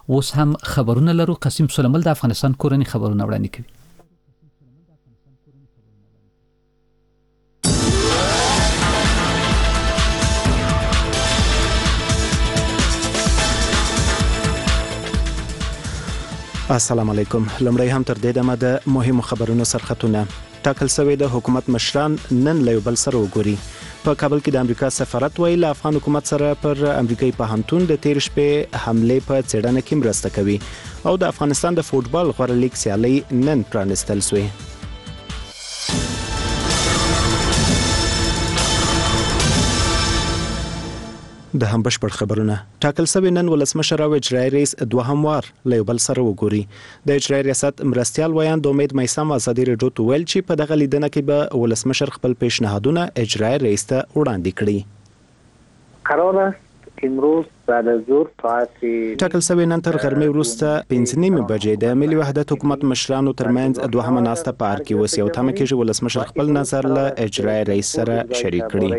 اوس هم خبرونه لرو. قاسم سلیمل د افغانستان کورنی خبرونه وړاندې کوي. السلام علیکم. لمړی هم تر دې دمه د مهمو خبرونو سرخطونه. ټاکل شوی د حکومت مشران نن له یو بل سره وګوري. په کابل کې د امریکا سفارت ویل افغان حکومت سره پر امریکایي پوهنتون د تیر شپې حمله په څېړنه کې مرسته کوي او د افغانستان د فوټبال غوړه لیګ سیالي نن پرانستل شوې. د هم بشپړ خبرونه. ټاکل شوی نن ولسمشر او اجرایي رئیس دوهم وار له یو بل سره وګوري. د اجرایي ریاست مرستیال ویاند امید میثم ازادي رادیو ته ویل چې په دغه لیدنه کې به ولسمشر خپل پیشنهادونه اجرایي رئیس ته وړاندې کړي. قرار است امروز بعد از ظهر ساعت ټاکل شوی نن تر غرمې وروسته 5:30 بجې د ملي وحدت حکومت مشرانو ترمنځ دوهمه ناسته په ارګ کې وسی او تمه کېږي ولسمشر خپل نظر له اجرایي رئیس سره شریک کړي.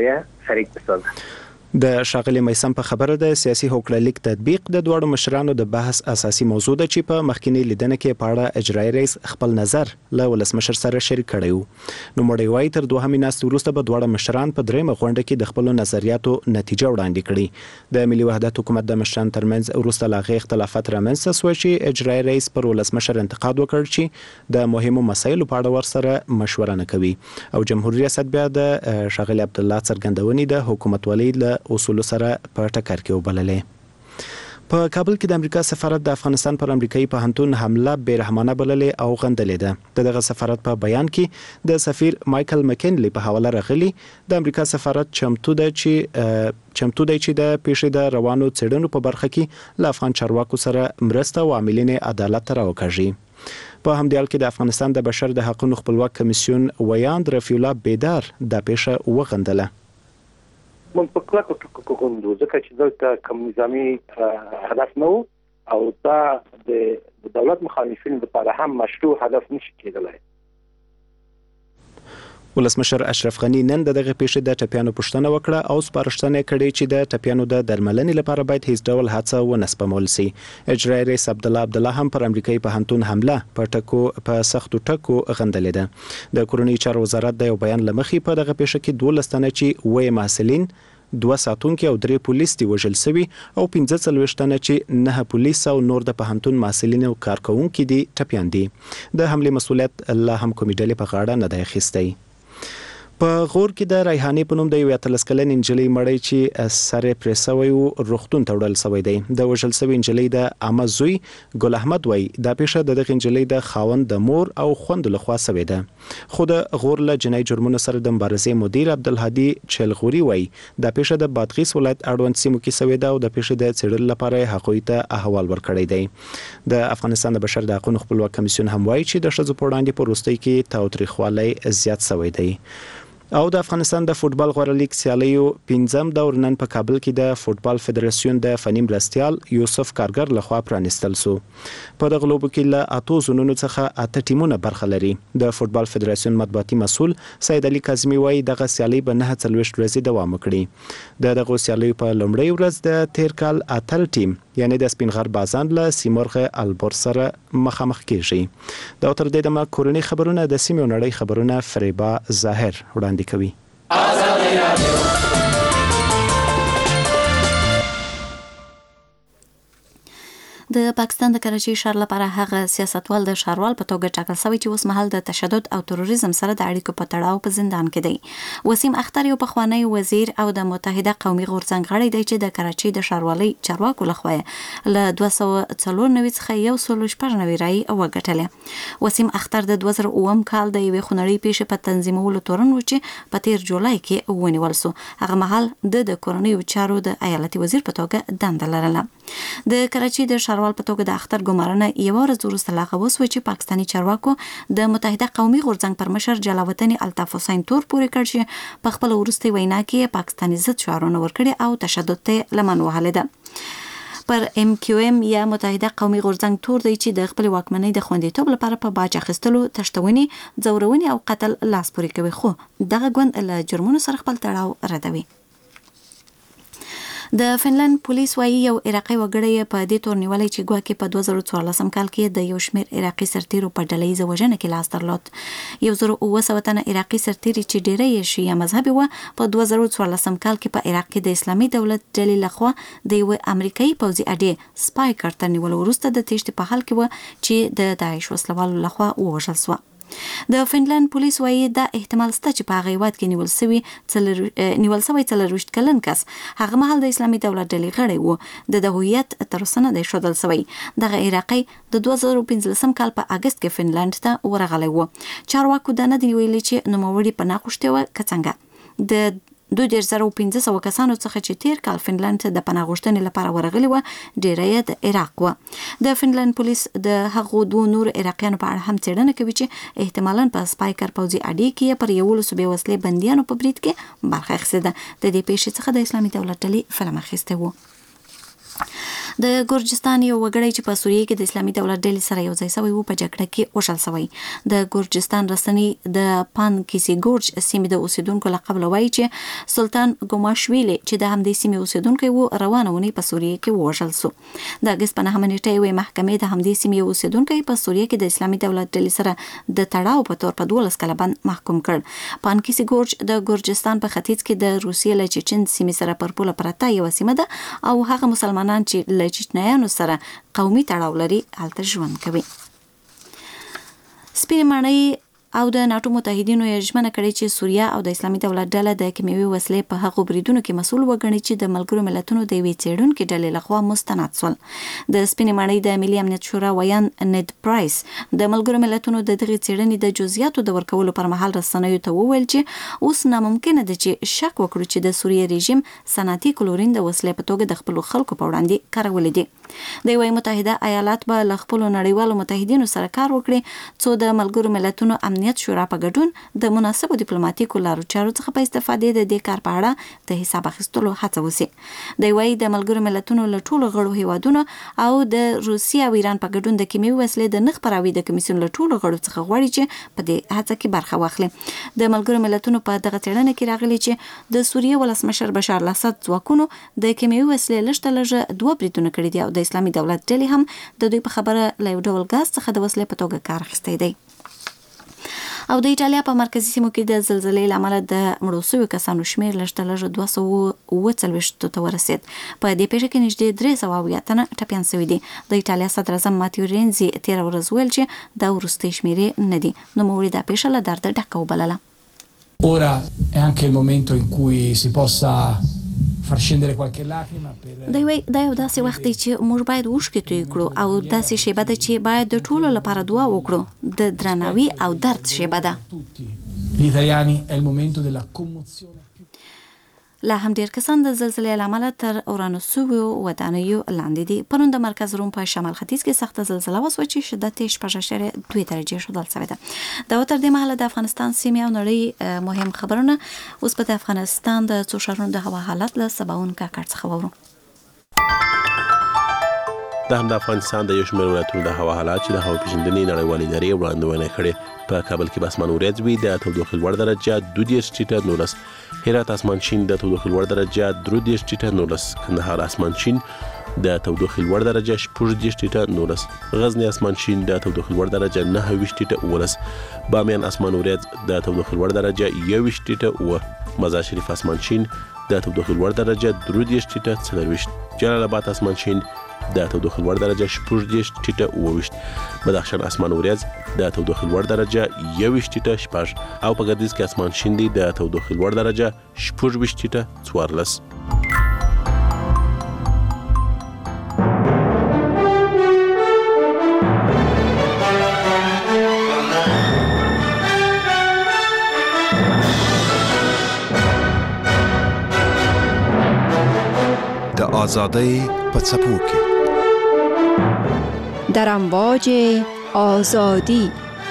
د ښاغلي میثم په خبره د سیاسي هوکړلیک تطبیق د دوړو مشرانو د بحث اساسي موضوع ده چې په مخکینی لیدنه کې په اړه اجرایي رئیس خپل نظر له ولسمشر سره شریک کړی وو. نو مړی وای تر دوهمې ناستې وروسته به دوړو مشران په دریمه غونډه کې د خپل نظریاتو نتیجه وړاندې کړي. د ملي وحدت حکومت د مشران ترمنځ وروسته لاغې اختلافات رامنځته شو چې اجرایي رئیس پر ولسمشر انتقاد وکړ چې د مهمو مسایلو په اړه ورسره مشوره نه کوي او جمهوریت ریاست بیا د ښاغلي عبدالله څرګندونې د حکومتولۍ له اصولو سره په ټکر کې وبللې. په کابل کې د امریکا سفارت د افغانستان پر امریکایي پوهنتون حمله بیرحمانه بللې او غندلې ده. دغه سفارت په بیان کې د سفیر مایکل مکینلی په حواله راغلي د امریکا سفارت چمتو دی چې د پیښې د روانو څېړنو په برخه کې له افغان چارواکو سره مرسته او عاملین عدالت ته راوکاږي. په همدې حال کې د افغانستان د بشر د حقوقو خپلواک کمیسیون ویاند رفیع الله بیدار د پیښه وغندله. من په کلکو ټکو کوندو ځکه چې دلته کوم نظامی هدف نه او دا د دولت مخالفین لپاره هم مشروع هدف نشي کېدلی. ولسمشر اشرف غنی نن دغه پیښې د ټپیانو پوښتنه وکړه او سپارښتنه کړې چې د ټپیانو د درملنې لپاره باید هیڅ ډول هڅه ونه سپمول شي. اجرایي رئیس عبدالله هم پر امریکایي پوهنتون حمله په سختو ټکو غندلې ده. د کورنۍ چارو وزارت د یو بیان لمخې په دغه پیښه کې 12 تنه چې وې محصلین 2 ساتونکي او 3 پولیس دي وژل شوي او 45 تنه چې 9 پولیس او نور د پوهنتون محصلین او کارکونکي دي ټپیان دي. د حمله مسؤلیت الله هم کومې ډلې په غاړه نه دی اخیستی. په غور کې د ریحانې په نوم د 13 کلنې نجلۍ مړی چې سر پرې سوی و روغتون ته وړل شوی دی. د وژل شوی نجلۍ د عامه زوی ګل احمد وای دا پیښه د دغه نجلۍ د خاوند د مور او خوند له خوا شوی ده. خو د غور له جنایي جرمونو سره د مبارزې مدیر عبدالهادي چلغوري وای دا پیښه د بادغیس ولایت اړوند سیمو کې شوی ده او د پیښې د څېړلو لپاره هغوی ته احوال ورکړی دی. د افغانستان د بشر د حقوقو خپلواک کمیسیون هم وای چې د ښځو په وړاندې په وروستۍ کې تاوتریخوالی زیات شوی دی. او د افغانستان د فوټبال غوړه لیګ سیالیو 5م دور نن په کابل کې د فوټبال فدراسیون د فني مرستیال یوسف کارګر لخوا پرانستل شو. په دغه لوبو کې له 8 زونونو څخه 8 ټیمونه برخه لري. د فوټبال فدراسیون مطبوعاتي مسؤل سید علي کاظمي وایي دغه سیالي به 9 ورځې دوام وکړي. دغه سیالي په لومړۍ ورځ د تیر کال اتل ټیم یعنی د سپینغر بازان له سیمرغ البور سره مخامخ کیږي. دا تر دې دمه کورنۍ خبرونه د سیمې نړۍ خبرونه فریبا ظاهر وړاندې کوي. د پاکستان د کراچۍ ښار لپاره هغه سیاستوال د ښاروال په توګه ټاکل شوی چې اوس مهال د تشدد او تروریزم سره د اړیکو په تړاو په زندان کې دی. وسیم اختر یو پخوانی وزیر او د متحده قومي غورځنګ غړی دی چې د کراچۍ د ښاروالۍ چارواکو لخوا له 294 څخه 196 رای وګټلې. وسیم اختر د 2009 کال د یوې خونړۍ پیښې په تنظیمولو تورن و چې په 13 جولای کې ونیول شو. هغه مهال د کورنیو چارو د ایالتي وزیر په توګه دنده لرله. د کراچۍ د ښاروال په توګه د اختر ګمارنه یو ورځ وروسته لاغه وسوه چې پاکستاني چارواکو د متحده قومي غورځنګ پر مشر جلاوطن الطاف حسین تور پورې کړ چې په خپل وروستي وینا کې پاکستاني ضد شعارونه ورکړي او تشدد ته لمن وهلې ده. پر MQM یا متحده قومي غورځنګ تور دی چې د خپل واکمنۍ د خوندیتوب لپاره په باج اخیستلو، تشتونې، ځورونې او قتل لاس پورې کوي، خو دغه ګوند له جرمونو سره خپل تړاو ردوي. د فنلند پولیس وايي یو عراقي وګړی په دې تور نیولای چې ګواکې په 2014 کال کې د یو شمېر عراقي سرتیرو په ډلهییزه وژنه کې لاس درلود. 1900 تنه عراقي سرتیري چې ډیری یې شیعه مذهبي و په 2014 کال کې په عراق کې د اسلامي دولت ډلې لخوا د یو امریکایي پوځي اډې سپایکر تر نیولو وروسته د تېښتې په حال کې و چې د داعش وسلوالو لخوا ووژل شو. د فنلند پولیس وايي دا احتمال شته چې په هغه هیواد کې نیول شوی 40 کلن کس هغه مهال د اسلامي دولت ډلې غړی و. د هویت تر اوسه نه دی ښودل شوی. دغه عراقي د 2015 کال په اگست کې فنلند ته ورغلی و. چارواکو دا نه دی ویلي چې نوموړي په ناخوښتي و که څنګه. د 2500 کسانو څخه چې تیر کال فنلند د پناه غوښتنې لپاره ورغلي و ډیری د عراق و. د فنلند پولیس د هغو دوه نور عراقیانو په اړه هم څېړنه کوي چې احتمالاً په سپایکر پوځي اډې کې پر 11 بې وسلې بندیانو په برید کې برخه اخیستې ده. د دې پیښې څخه د اسلامي دولت ډلې فلم اخیستی و. د ګورجستان یو وګړی چې په سوریه کې د اسلامي دولت ډلې سره یو ځای شوی و په جګړه کې وژل شوی. د ګورجستان رسنۍ د پانکیسي ګورج سیمې د اوسیدونکو لقب وایي چې سلطان ګوماشویلی چې د همدې سیمې اوسیدونکی و روانه ونی په سوریه کې وژل شو. د اگست په 9 نیټه یوې محکمې د همدې سیمې اوسیدونکی په سوریه کې د اسلامي دولت ډلې سره د تړاو په تور په 12 کاله باندې محکوم کړ. پانکیسي ګورج د ګورجستان په ختیځ کې د روسیې له چچن سیمې سره پر پوله پرته یو سیمه ده او هغه مسلمانان چې له چچنیانو سره قومي تړاو لري هلته ژوند کوي. سپینې ماڼۍ او د ناتو متحدینو یې ژمنه کړې چې سوریه او د اسلامي دولت ډله د کیمیاوي وسلې په هغو بریدونو کې مسؤل وګڼي چې د ملګرو ملتونو د یوې څېړونکې ډلې لخوا مستند شول. د سپینې ماڼۍ د ملي امنیت شورا ویان نید پرایس د ملګرو ملتونو د دغې څېړنې د جزئیاتو د ورکولو پر مهال رسنیو ته وویل چې اوس ناممکنه ده چې شک وکړو چې د سوریې رژیم صنعتي کلورین د وسلې په توګه د خپلو خلکو په وړاندې کارولې دي. د یوې متحده ایالات به له خپلو نړیوالو متحدینو سره کار وکړي څو د ملګرو ملتونو امنیت شورا په ګډون د مناسبو ډیپلوماټیکو لارو چارو څخه په استفادې د دې کار په اړه د حساب اخیستلو هڅه وشي. د یوې د ملګرو ملتونو له ټولو غړو هیوادونو او د روسیې او ایران په ګډون د کیمیاوي وسلې د نښ خپراوي د کمیسیون له ټولو غړو څخه غواړي چې په دې هڅه کې برخه واخلي. د ملګرو ملتونو په دغه څېړنه کې راغلي چې د سوریې ولسمشر بشار الاسد ځواکونو د کیمیاوي وسلې لږ لږه 2 بریدونه کړي دي او د اسلامي دولت ډلې هم د دوی په خبره له یو ډول ګاز څخه د وسلې په توګه کار اخیستی دی. او د ایټالیا په مرکزي سیمو کې د زلزلې له امله د مړو شویو کسانو شمېر لږ لږ 240 ته ورسېد. په دې پیښه کې نږدې 300 تنه ټپیان شوي دي. د ایټالیا صدر اعظم ماتیو رینزي تېره ورځ ویل چې دا وروستۍ شمېرې نه دي. نوموړي دا پیښه له درده ډکه وبلله. Ora è anche il momento in cui si possa far scendere qualche lacrima per دا یو داسې وخت دی چې موږ باید اوښکې توی کړو او داسې شیبه ده چې باید د ټولو لپاره دعا وکړو. د درناوي او درد شیبه ده. gli italiani è il momento della commozione. لا هم ډیر کسان د زلزلې له امله تر ورانو شویو ودانیو لاندې دي. پرون د مرکز روم په شمال ختیځ کې سخته زلزله وسوه چې شدت یې 6.2 درجې ښودل شوې ده. دا تر دې مهاله د افغانستان سیمې او نړۍ مهم خبرونه. اوس په افغانستان د څو ښارونو د هوا حالت له سباون کاکړ څخه وورو. د هم د افغانستان د یو شمېر ولایتونو د هوا حالات چې د هوا پیژندنې نړیوالې ادارې وړاندوینه کړې. په کابل کې به اسمان وریځ وي، د تودوخې لوړ درجه 22.19، هرات اسمان شین د تودوخې لوړ درجه 23.19، کندهار اسمان شین د تودوخې لوړ درجه 14.19، غزنی اسمان شین د تودوخې لوړ درجه 29.19، بامیان اسمان وریځ د تودوخې لوړ درجه 21.9، مزار شریف اسمان شین د تودوخې لوړ درجه 23.40، جلال آباد اسمان شین د تودوخې لوړ درجه 14.28، بدخشان اسمان وریځ د تودوخې لوړ درجه 21.6 او په ګردیز کې اسمان شین دی د تودوخې لوړ درجه 14.14. د آزادۍ په څپو کې در امواج آزادی.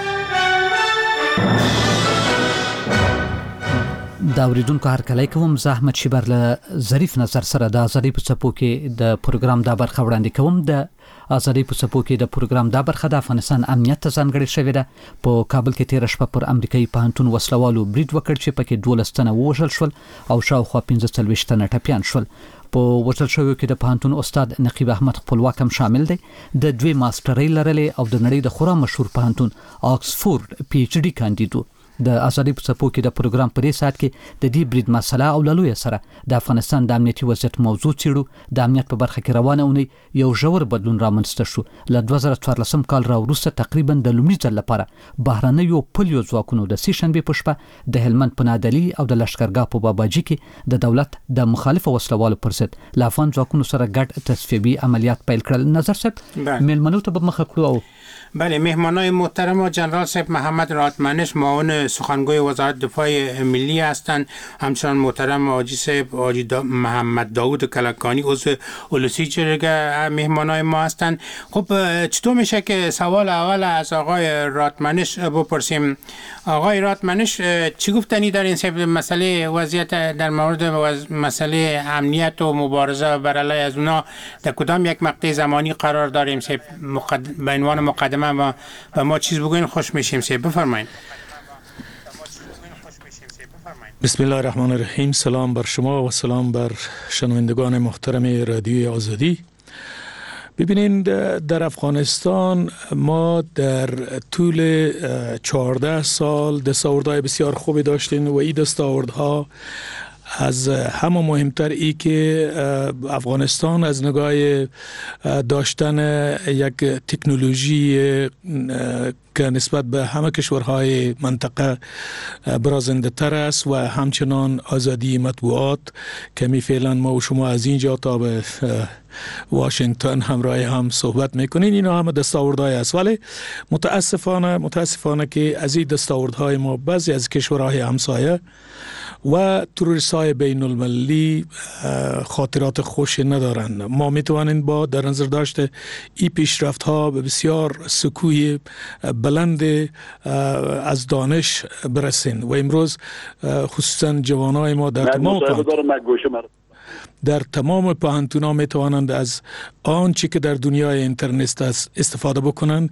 دا اوریدونکو هرکلی کوم، زه احمد شیبر له ظریف نظر سره د آزادۍ په څپو کې د پروګرام دا برخه وړاندې کوم. د آزادۍ په څپو کې د پروګرام دا برخه د افغانستان امنیت ته ځانګړې شوې ده. په کابل کې تېره شپه پر امریکایي پوهنتون وسلوالو برید وکړ چې پکې 12 تنه ووژل شول او شاوخوا 45 تنه ټپیان شول. په وټل شوی کې د پوهنتون استاد نقیب احمد خپلواک هم شامل دی د دوی ماسترۍ لرلې او د نړۍ د خورا مشهور پوهنتون آکسفورد پی ایچ ډي کاندیدو د ازادي په څپو کې د پروګرام په دې سات کې د دې برید مسله او لوی سره د افغانستان د امنیتي وضعیت موضوع چیرو د امنیت په برخه کې روانه ونی یو ژور بدلون رامنځته شو ل 2014 کال راوروسته تقریبا د لومړي ځل لپاره بهرنیو پولیو ځواکونو د سیشنبه په شپه د هلمند په نادلی او د لشکرګاه په باباجي کې د دولت د مخالفو وسلوالو پر ضد ل افغان ځواکونو سره ګډ تصفیبي عملیات پیل کړل. نظر صاحب ملمنو ته به مخه کړو او بله مهمانای محترم جنرال صاحب محمد رادمنش معاون سخنگوی وزارت دفاع ملی هستند، همچنان محترم حاجی صاحب حاجی محمد داوود کلکانی عضو اولسی جرگه مهمانای ما هستند. خب چطور میشه که سوال اول از آقای رادمنش بپرسیم. آقای رادمنش چی گفتنی دارین صاحب مسئله وضعیت در مورد مسئله امنیت و مبارزه بر علیه از اونا در کدام یک مقطع زمانی قرار داریم صاحب به عنوان مقدمه و ما چیز بگوین خوش میشیم صاحب بفرمایید. بسم الله الرحمن الرحیم. سلام بر شما و سلام بر شنوندگان محترم رادیوی آزادی. ببینید در افغانستان ما در طول 14 سال دستاوردهای بسیار خوبی داشتیم و این دستاوردها از همه مهمتر ای که افغانستان از نگاه داشتن یک تکنولوژی که نسبت به همه کشورهای منطقه برازنده تر است و همچنان آزادی مطبوعات که می فعلا ما و شما از اینجا تا به واشنگتن همراه هم صحبت میکنین، اینا همه دستاوردهای است. ولی متاسفانه که از این دستاوردهای ما بعضی از کشورهای همسایه و تروریست‌های بین المللی خاطرات خوشی ندارند. ما میتوانیم با در نظر داشته این پیشرفت‌ها به بسیار سکوی بلند از دانش برسیم و امروز خصوصا جوانای ما در تمام پوهنتون‌ها میتوانند از آنچه که در دنیای اینترنت است استفاده بکنند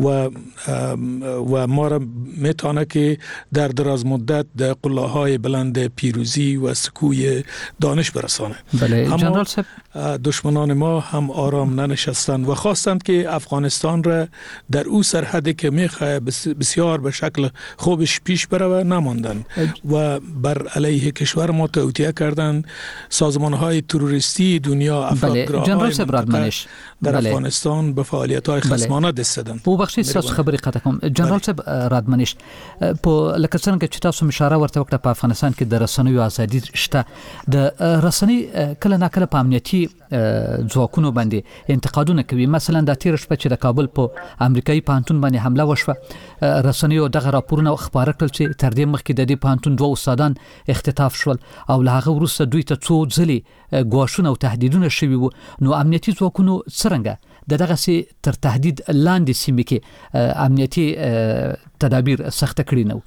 و ما را میتونه که در دراز مدت در قله‌های بلند پیروزی و سکوی دانش برسانه. بله جنرال صاحب دشمنان ما هم آرام ننشستند و خواستند که افغانستان را در او سرحدی که میخواه بسیار به شکل خوبش پیش بره نماندند و بر علیه کشور ما توطئه کردند. سازمان‌های تروریستی دنیا افرادگراهای در افغانستان به فعالیت‌های خصمانه دست دادند. په بخښي تاسو خبرې قطع کوم. جنرال صاحب رادمنش په لکه څنګه چې تاسو اشاره ورته وکړه په افغانستان کې د رسنیو ازادي شته، د رسنۍ کله ناکله په امنیتي ځواکونو باندې انتقادونه کوي. مثلا د تیر شپه چې د کابل په امریکایي پوهنتون باندې حمله وشوه، رسنیو دغه راپورونه خبره کړل چې تر دې مخکې د دې پوهنتون دوه استادان اختطاف شول او له هغه وروسته دوی ته څو ځلې ګواښونه او تهدیدونه شوي وو. نو امنیتي ځواکونو څرنګه دغه سي تر تهدید لاندې سیمې کې امنیتي تدابیر سخت کړی نو؟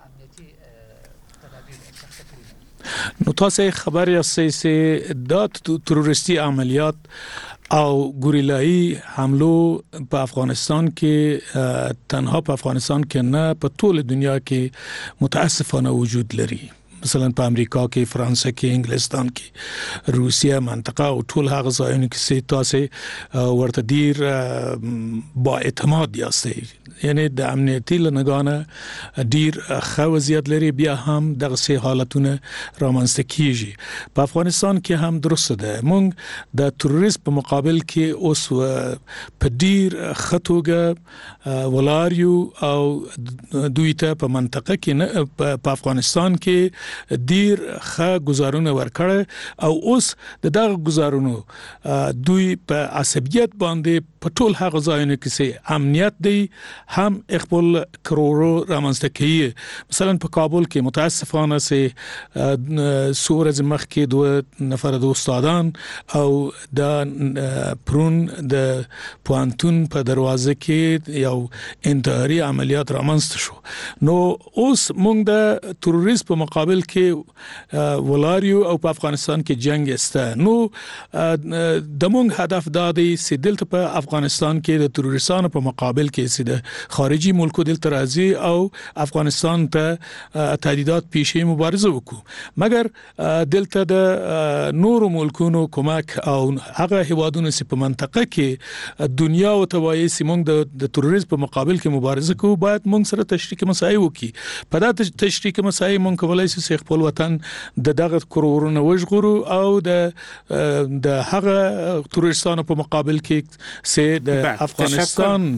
نو تاسو خبر یاستئ دا تروریستی عملیات او ګوریلایي حملو په افغانستان کې تنها په افغانستان کې نه په ټول دنیا کې متاسفانه وجود لري. مثلا په امریکا کې، فرانسه کې، انګلستان کې، روسیه منطقه او ټول هغه ځایونه کې تاسو ورته ډیر با اعتماد یاستئ، یعنی د امنیتي لنګانه ډیر ښه وضعیت لري. بیا هم دغه سه حالتونه رامنځته کیږي. په افغانستان کې هم درسته ده مونږ د تروریست په مقابل کې اوس په ډیر خطوګه ولاریو او دوی ته په منطقه کې نه په افغانستان کې ډیر ښه گزارونه ورکړه او اوس دغه گزارونو دوی په عصبیت باندې په ټول هغه ځایونو کې امنیت دی هم خپل کرورو رامنځته کوي. مثلا په کابل کې متاسفانه سور از مخ کې دوه نفر د استادان او د پرون د پوهنتون په دروازه کې یو انتحاري عملیات رامنځته شو. نو اوس موږ د تروریست په مقابل کې ولاریو او په افغانستان کې جنگ استه. نو د موږ هدف دا دی چې دلته په افغانستان کې د تروریستانو په مقابل کې د خارجي ملکو دلته راځي او افغانستان ته تهدیدات پیښې مبارزه وکړو. مګر دلته د نورو ملکونو کومک او هغه هیوادونو چې په منطقه کې دنیا او توایي سیمونږ د تروریزم په مقابل کې مبارزه کوو باید موږ سره تشریک مسایي وکړي. په دا تشریک مسایي موږ کولای شو خپل وطن د دغه کورونو وژغورو او د هغه تروریستانو په مقابل کې سه د افغانستان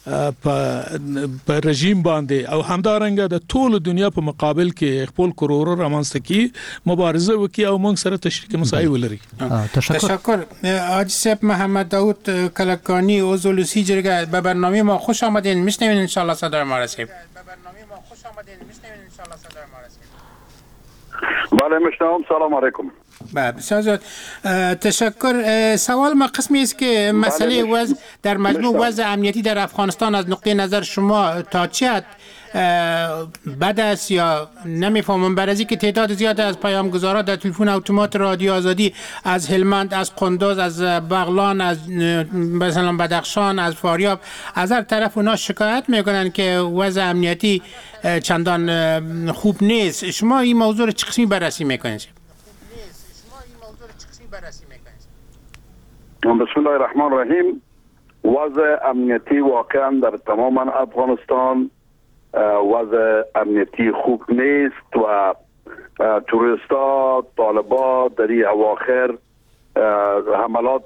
په رژیم باندې او همدارنګه د ټول دنیا په مقابل کې خپل کورونو رامنځته کی مبارزه وکړي او موږ سره تشریک مسایي ولري. تشکر. حاجی صاحب محمد داوود کلکانی عضو لوسی جرگه به برنامه ما خوش آمدین. میشنوین ان شاء الله صدای ما رسید. بله میشنوم. سلام علیکم. بسیار زیاد تشکر. سوال ما قسمی است که مسئله وضع در مجموع وضع امنیتی در افغانستان از نقطه نظر شما تا چه حد بد است یا نمیفهمم، برای اینکه تعداد زیاد از پیامگذارا در تلفن اتومات رادیو آزادی از هلمند، از قندوز، از بغلان، از مثلا بدخشان، از فاریاب، از هر طرف اونا شکایت میکنن که وضع امنیتی چندان خوب نیست. شما این موضوع رو چه قسمی بررسی میکنید؟ بسم الله الرحمن الرحیم. وضع امنیتی واقعا در تمام افغانستان وضع امنیتی خوب نیست و توریستا طالبا در این اواخر حملات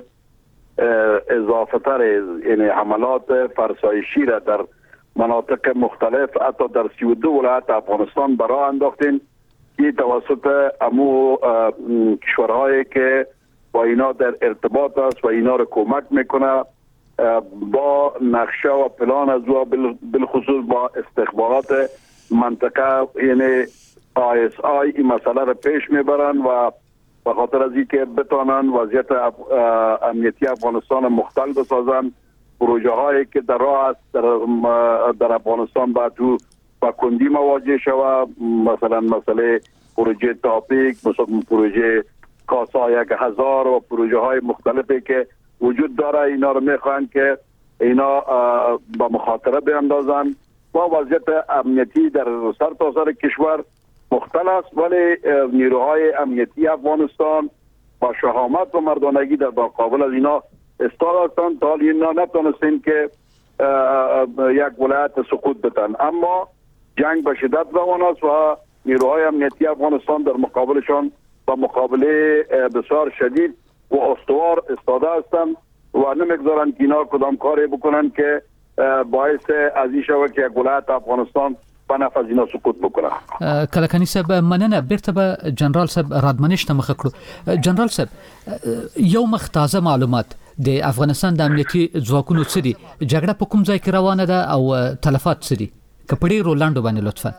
اضافه تر، یعنی حملات فرسایشی را در مناطق مختلف حتی در 32 ولایت افغانستان برای انداختین. این توسط امو کشورهایی که با اینا در ارتباط است و اینا را کمک میکنه با نقشه و پلان از و بالخصوص با استخبارات منطقه یعنی ISI این مسئله را پیش میبرن و به خاطر از اینکه بتانن وضعیت امنیتی افغانستان مختل بسازن. پروژه هایی که در راه است در افغانستان باید تو با کندی مواجه شود، مثلا مسئله پروژه تاپیک، مثلا پروژه کاسا 1000 و پروژه های مختلفی که وجود داره اینا رو میخوان که اینا با مخاطره بیاندازن و وضعیت امنیتی در سر تا سر کشور مختل است، ولی نیروهای امنیتی افغانستان با شهامت و مردانگی در مقابل از اینا ایستاده هستند. تا اینا نتونستین که یک ولایت سقوط بدن، اما جنگ به شدت روان است و نیروهای امنیتی افغانستان در مقابلشان با مقابله بسیار شدید و استوار ایستاده هستند و نمیگذارن که اینا کدام کاری بکنن که باعث از این شود که یک ولایت افغانستان په نفع اینا سقوط بکنه. کلکانی صاحب مننه. بیرته به جنرال صاحب رادمنش ته مخ کړو. جنرال صاحب یو مخ تازه معلومات د افغانستان د امنیتي ځواکونو څخه دي جګړه په کوم ځای کې روانه ده او تلفات څه دي؟ کپړې رولاندو باندې لطفا.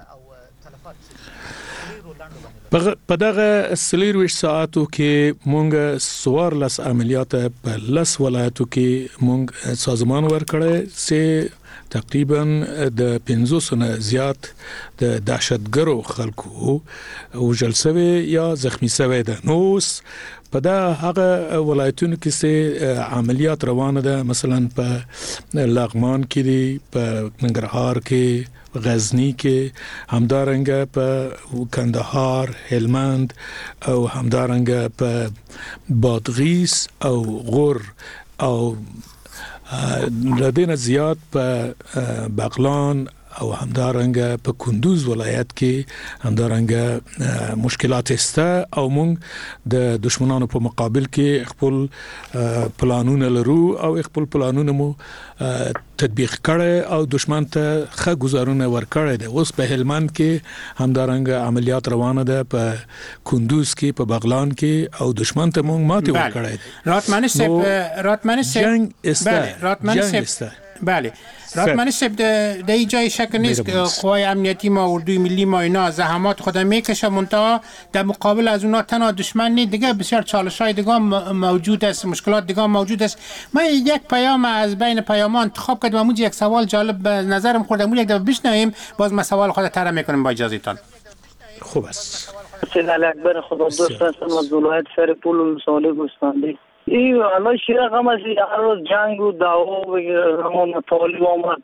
په دغه 24 ساعتو کې مونږ سوارلس عملیات په لس ولایتو کې مونږ سازمان ورکړی چې تقریبا د 500 نه زیات د دهشتګرو خلکو وژل شوی یا زخمی شوی ده. نو په دا هغه ولایتونو کې چې عملیات روانه ده، مثلا په لغمان کې دي، په ننګرهار کې، غزنی کې، همدارنګه په کندهار، هلمند او همدارنګه په بادغیس او غور او لدينا زیات په بغلان او همدارنګه په کندوز ولایت کې همدارنګه مشکلات استه او موږ د دشمنانو په مقابل کې خپل پلانونه لرو او خپل پلانونه مو تطبیق کړي او دشمن ته ښه گزارونه ورکړي دي. اوس په هلمند کې همدارنګه عملیات روانه ده، په کندوز کې، په بغلان کې او دشمن ته موږ ماته ورکړي دي. راتمنش جنگ استه. بله راتمنش صاحب در این جای شک نیست که قوای امنیتی ما، اردوی ملی ما اینا زحمات خود میکشه، منتها در مقابل از اونا تنها دشمن نیست، دیگه بسیار چالش‌های دیگه موجود است، مشکلات دیگه موجود است. من یک پیام از بین پیامان انتخاب کردم، اونجا یک سوال جالب به نظرم خورد، یک دفعه بشنویم باز ما سوال خود طرح میکنیم با اجازهتون. خوب است. سید اکبر خدا دوست هستم از ولایت سرپول و صالح گستاندی. این الان شیراز هم از هر روز جنگ و دعوا و رمان طالب آمد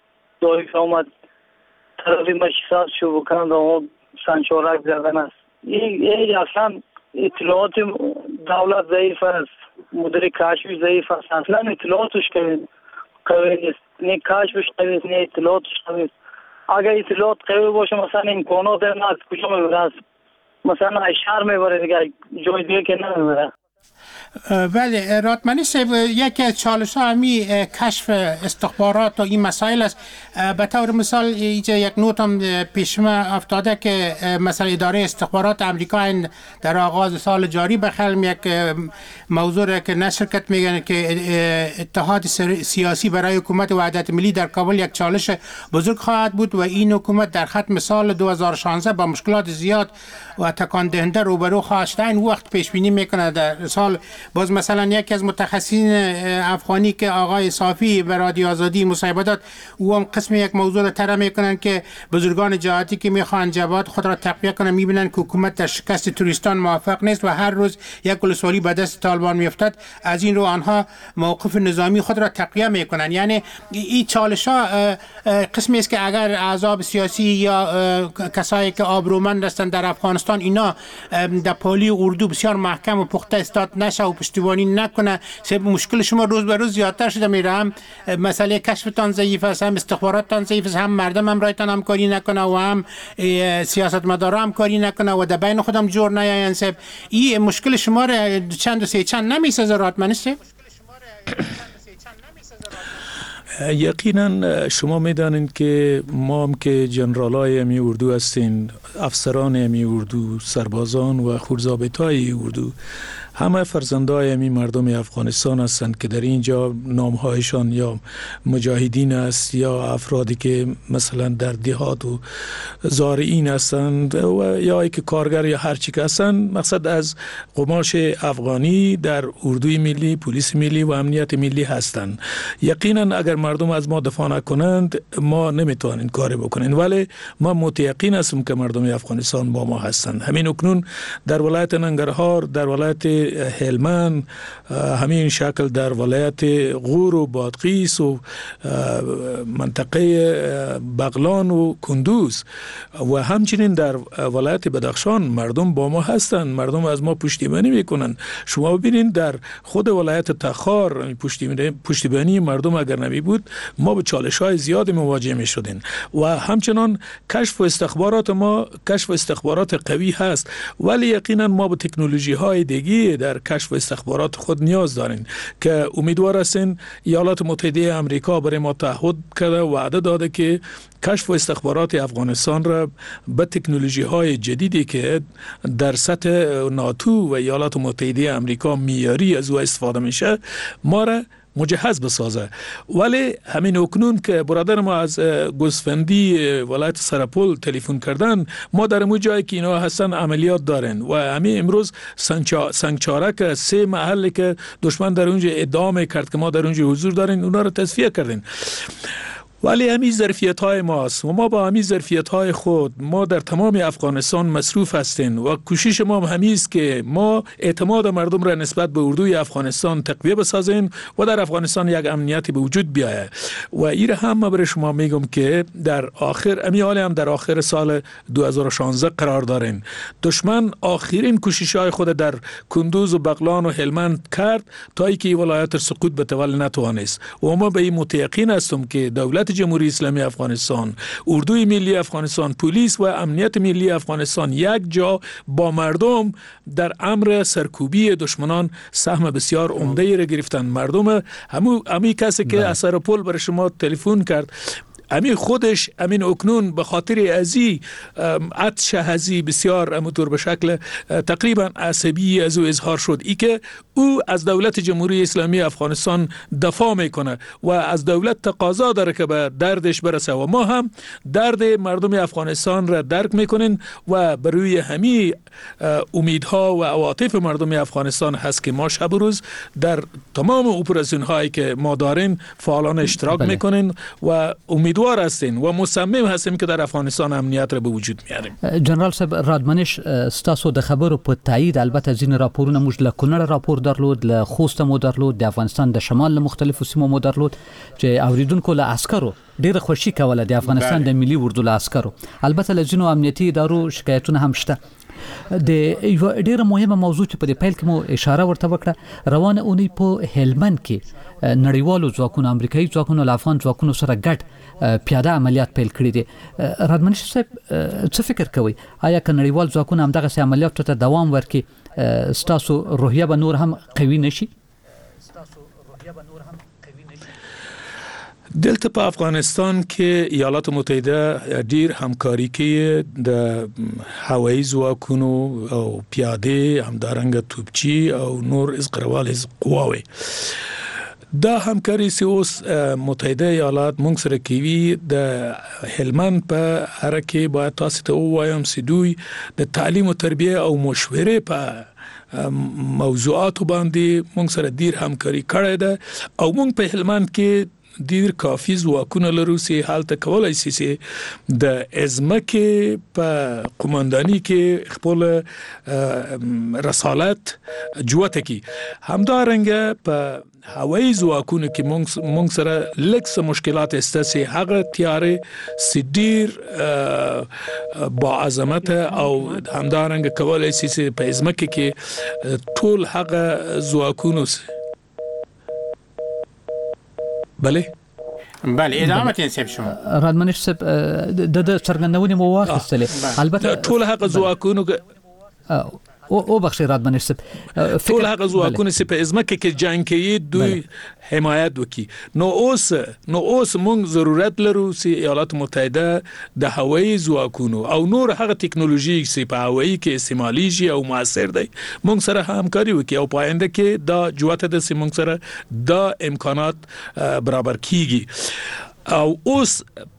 ضعیف آمد طرفی مشیصات شو بکنند و سنچارک زدن است. این اصلا اطلاعات دولت ضعیف است، مدیر کشفی ضعیف است، اصلا اطلاعاتش قوی نیست، نه کشفش قوی نیست نه اطلاعاتش قوی نیست. اگر اطلاعات قوی باشه مثلا امکانات در از کجا میبره، مثلا شهر میبره دیگه، جای دیگه که نمیبره. بله راتمنی صاحب، یکی از چالش ها همی کشف استخبارات و این مسائل است. به طور مثال اینجا یک نوت هم پیش ما افتاده که مثلا اداره استخبارات امریکا در آغاز سال جاری به خلم یک موضوع که نشرکت میگن که اتحاد سیاسی برای حکومت وحدت ملی در کابل یک چالش بزرگ خواهد بود و این حکومت در ختم سال 2016 با مشکلات زیاد و تکان دهنده روبرو خواهد شد. این وقت پیش بینی میکنه در سال باز مثلا یکی از متخصصین افغانی که آقای صافی به رادیو آزادی مصاحبه داد، او هم قسم یک موضوع را طرح میکنن که بزرگان جهادی که میخوان جبهات خود را تقویه کنن میبینن که حکومت در شکست توریستان موفق نیست و هر روز یک ولسوالی به دست طالبان میافتد. از این رو آنها موقف نظامی خود را تقویه میکنن. یعنی این چالش ها قسمی است که اگر احزاب سیاسی یا کسایی که آبرومند هستند در افغانستان اینا در پالی اردو بسیار محکم و پخته استاد نشه و پشتیبانی نکنه، سبب مشکل شما روز به روز زیادتر شده میره. هم مسئله کشفتان ضعیف است، هم استخباراتتان ضعیف است، هم مردم هم رایتان همکاری نکنه و هم سیاستمدارا همکاری نکنه و در بین خودم جور نیاین. سبب این مشکل شما را چند و سه چند نمیسازه راتمنی صاحب؟ یقینا شما میدانید که ما هم که جنرالای امی اردو هستین، افسران امی اردو، سربازان و خورضابطای اردو، همه فرزندای امی مردم افغانستان هستند که در اینجا نامهایشان یا مجاهدین است یا افرادی که مثلا در دیهات و زارعین هستند و یا ای که کارگر یا هر چی که هستند. مقصد از قماش افغانی در اردوی ملی، پلیس ملی و امنیت ملی هستند. یقینا اگر مردم از ما دفاع نکنند ما نمیتوانیم کاری بکنیم، ولی ما متیقن هستم که مردم افغانستان با ما هستند. همین اکنون در ولایت ننگرهار، در ولایت هلمند، همین شکل در ولایت غور و بادغیس و منطقه بغلان و کندوز و همچنین در ولایت بدخشان مردم با ما هستند، مردم از ما پشتیبانی میکنند. شما ببینید در خود ولایت تخار پشتیبانی مردم اگر نمی بود ما به چالش های زیاد مواجه می شدیم و همچنان کشف و استخبارات ما کشف و استخبارات قوی هست، ولی یقینا ما به تکنولوژی های دیگه در کشف و استخبارات خود نیاز داریم که امیدوار هستیم ایالات متحده آمریکا برای ما تعهد کرده و وعده داده که کشف و استخبارات افغانستان را به تکنولوژی های جدیدی که در سطح ناتو و ایالات متحده آمریکا معیاری از او استفاده میشه ما را مجهز بسازه. ولی همین اکنون که برادر ما از گوسفندی ولایت سرپل تلفن کردن، ما در اون جایی که اینا هستن عملیات دارن و همین امروز سنگچارک 3 محل که دشمن در اونجا ادعا کرد که ما در اونجا حضور داریم اونا رو تصفیه کردیم. ولی همین ظرفیت های ماست و ما با همین ظرفیت های خود ما در تمام افغانستان مصروف هستیم و کوشش ما همین است که ما اعتماد مردم را نسبت به اردوی افغانستان تقویه بسازیم و در افغانستان یک امنیتی به وجود بیاید. و این هم برای شما میگم که در آخر سال 2016 قرار داریم. دشمن آخرین کوشش های خود در کندوز و بغلان و هلمند کرد تا اینکه ولایت سقوط بتول نتوانست و ما به این متیقن هستم که دولت جمهوری اسلامی افغانستان، اردوی ملی افغانستان، پلیس و امنیت ملی افغانستان یک جا با مردم در امر سرکوبی دشمنان سهم بسیار عمده را گرفتند. مردم همین کسی که از سرپل برای شما تلفن کرد امین خودش امین اکنون به خاطر ازی عطش هزی بسیار امطور به شکل تقریبا عصبی از او اظهار شد ای که او از دولت جمهوری اسلامی افغانستان دفاع میکنه و از دولت تقاضا داره که به دردش برسه و ما هم درد مردم افغانستان را درک میکنین و بر روی همین امیدها و عواطف مردم افغانستان هست که ما شب و روز در تمام اپراسیون هایی که ما داریم فعالان اشتراک میکنین و امید امیدوار هستیم و مصمم هستیم که در افغانستان امنیت را به وجود میاریم. جنرال صاحب رادمنش ستاسو د خبرو په تایید البته ځین راپورونه موږ له کونړ راپور درلود، له خوست مو درلود، د افغانستان د شمال له مختلفو سیمو مو درلود چې اوریدونکو له عسکرو ډیره خوشي کوله د افغانستان د ملي اردو له عسکرو. البته له ځینو امنیتي ادارو شکایتونه هم شته. د یو ډیره مهمه موضوع چې په پیل کې مو اشاره ورته وکړه، روانه اونۍ په هلمند کې نړیوالو ځواکونو امریکایي ځواکونو له افغان ځواکونو سره ګډ پیاده عملیات پیل کړي دي. رادمنش صاحب څه فکر کوي؟ آیا که نړیوال ځواکونه همدغه سي عملیاتو ته دوام ورکړي ستاسو روحیه به نور هم قوي نشي؟ دلته په افغانستان کې ایالات متحده ډیر همکاري کوي د هوایي ځواکونو او پیاده همدارنګه توپچی او نور ازغروال قواوي. دا همکاري چې اوس متحده ایالات موږ سره کوي د هلمند په اړه کې باید تاسو ته وایم چې دوی د تعلیم او تربیه او مشورې په موضوعاتو باندې موږ سره ډیر همکاري کړې ده او موږ په هلمند کې ډیر کافي ځواکونه لرو چې حالت کولای شي چې د ازمکه په قومنداني کې خپل رسالت جوته کی. همدارنګه په هوایي ځواکونو کې موږ سره لکه مشکلات استاسي هغه تیارې سډیر با عظمت او همدارنګه کولای شي چې په ازمکه کې ټول هغه ځواکونو بله ادامه تنسب شما رادمنش صاحب د څرګندونې مو واخیستلې. البته ټول هغه ځواکونو او بخشي رادمنش صاحب ټول هغه ځواکونه چې په ازمکه کې جنگ کوي دوی حمایت وکي. نو اوس موږ ضرورت لرو چې ایالات متحده د هوایي ځواکونو او نور هغه ټکنالوژي چې په هوایي کې استعماليږي او موثر دي موږ سره همکاري وکي او پاینده کې دا جوته د موږ سره د امکانات برابر کیږي. او اوس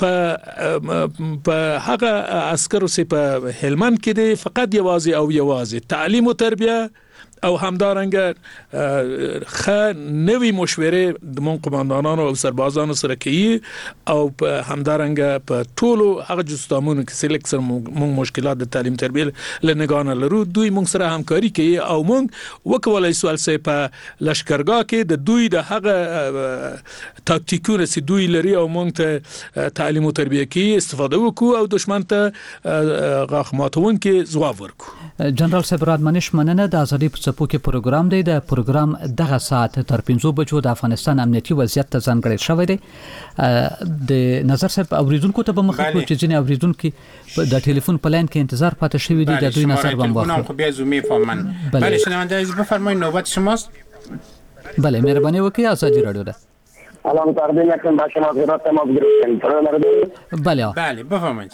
په هغه عسکرو چې په هلمند کې دي فقط یوازې تعلیم او تربیه او همدارنګه نوې مشورې د مون قومندانانو او سربازانو سره کوي او په همدارنګه په ټولو هغه جستامونو کې سلیکسر مون مشکلات د تعلیم تربیه لنګانه لرو دوی مون سره همکاري کوي او مون وکولای سوال سه په لشکرګاه کې د دوی د هغه تاکتیکونه چې دوی لري او مون ته تعلیم او تربیه کې استفاده وکړو او دشمن ته غاخماتون کې ځواب ورکړو. جنرال صاحب رادمنش مننه. د ازادي په څپو کې پروګرام دی. د پروګرام دغه ساعت تر 5 بجو د افغانستان امنیتي وضعیت ته ځانګړی شوی دی. د نظر صاحب اوریدونکو ته به مخکې چې ځینې اوریدونکو د ټلیفون په لاین کې انتظار پاتې شوی دی د دوی نظر به واخلو. خب بیا زومی فهمن. بله شنونده عزیز بفرمایید نوبت شماست. بله مهربانی وکړئ آزادی رادیو ده. سلام تقدیم میکنم با شما خدمت تمام گرفتم. بله بفرمایید.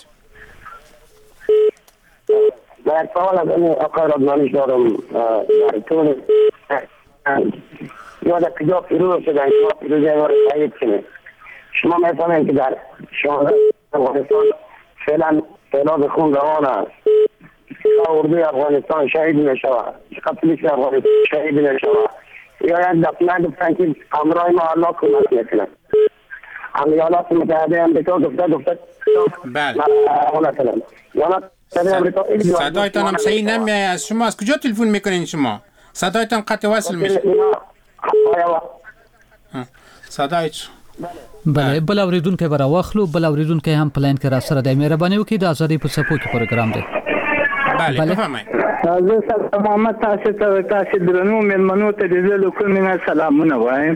در سوال از این آقای رادمنش دارم در طول یاد کجا پیروز شدن شما پیروزی ما رو تایید کنید. شما میفهمید که در شمال افغانستان فعلا سیلاب خون روان است. اردوی افغانستان شهید میشود، پلیس افغانستان شهید میشود. یا یک دفعه گفتن که همراه ما الله کمک میکنند. ایالات متحده امریکا گفته بله صدایتان هم صحیح نمیاد از شما. از کجا تلفن میکنین شما؟ صدایتان قطع وصل میشه. صدایت بله بل اوریدونکو برا واخلو. بل اوریدونکو هم پلان کې را سره د مهرباني وکړي د ازادي په څپو کې پروګرام دی. بله بفرمایئ. زه سلام محمد تاسو درنو مېلمنو ته د زلو کومه سلامونه وایم.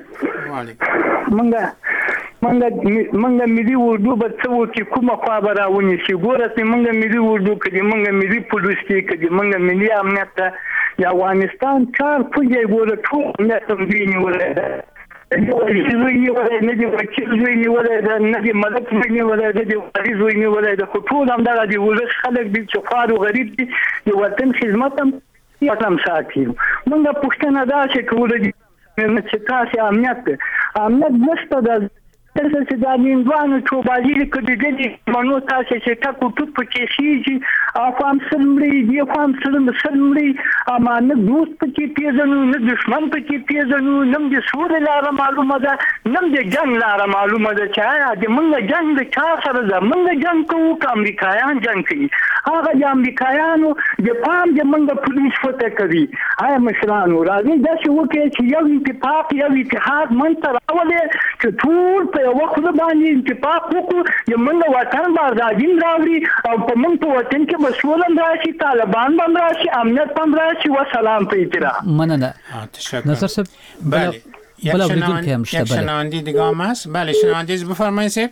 منګه ملي اردو به څه وکړي کومه خوا به راونی شي. ګوره چې منګه ملي اردو کړي منګه ملي پولیس کړي منګه ملي امنیت د افغانستان چار پوجي ګوره ټول نه تمرین ولې نه دي وکیل زویني ولې نه دي ملک زویني ولې د وزیر زویني ولې د ټول هم دغه دی ولې خلک دي چې فار او غریب دي د وطن خدمت هم ساتي. منګه پښتنه دا چې کوله دي چې تاسو امنیت نشته د چې دا نیندوانو چوبالي کډېدلې منو تاسې چې ټکو ټوک پکې خېږي افام سلمړي دی افام سلمړي اما نه دوست پکې پیژنو نه دشمن پکې پیژنو نه د سورې لاره معلومه ده نه د جنگ لاره معلومه ده چې آیا د موږ جنگ د چا سره ده موږ جنگ کوو که امریکایان جنگ کوي هغه د امریکایانو د پام د موږ پولیس فتح کوي آیا مشرانو راځي داسې وکړي چې یو اتفاق یو اتحاد منځته راولي چې ټول په یو خوله باندې اتفاق وکړو د موږ وطن به ازادي راوړي او په موږ په وطن کې به سوله راشي طالبان به راشي امنیت به راشي وسلام په احترام مننه نظر صاحب بله یک شنونده دیگه هم هست بله شنونده بفرمایید صاحب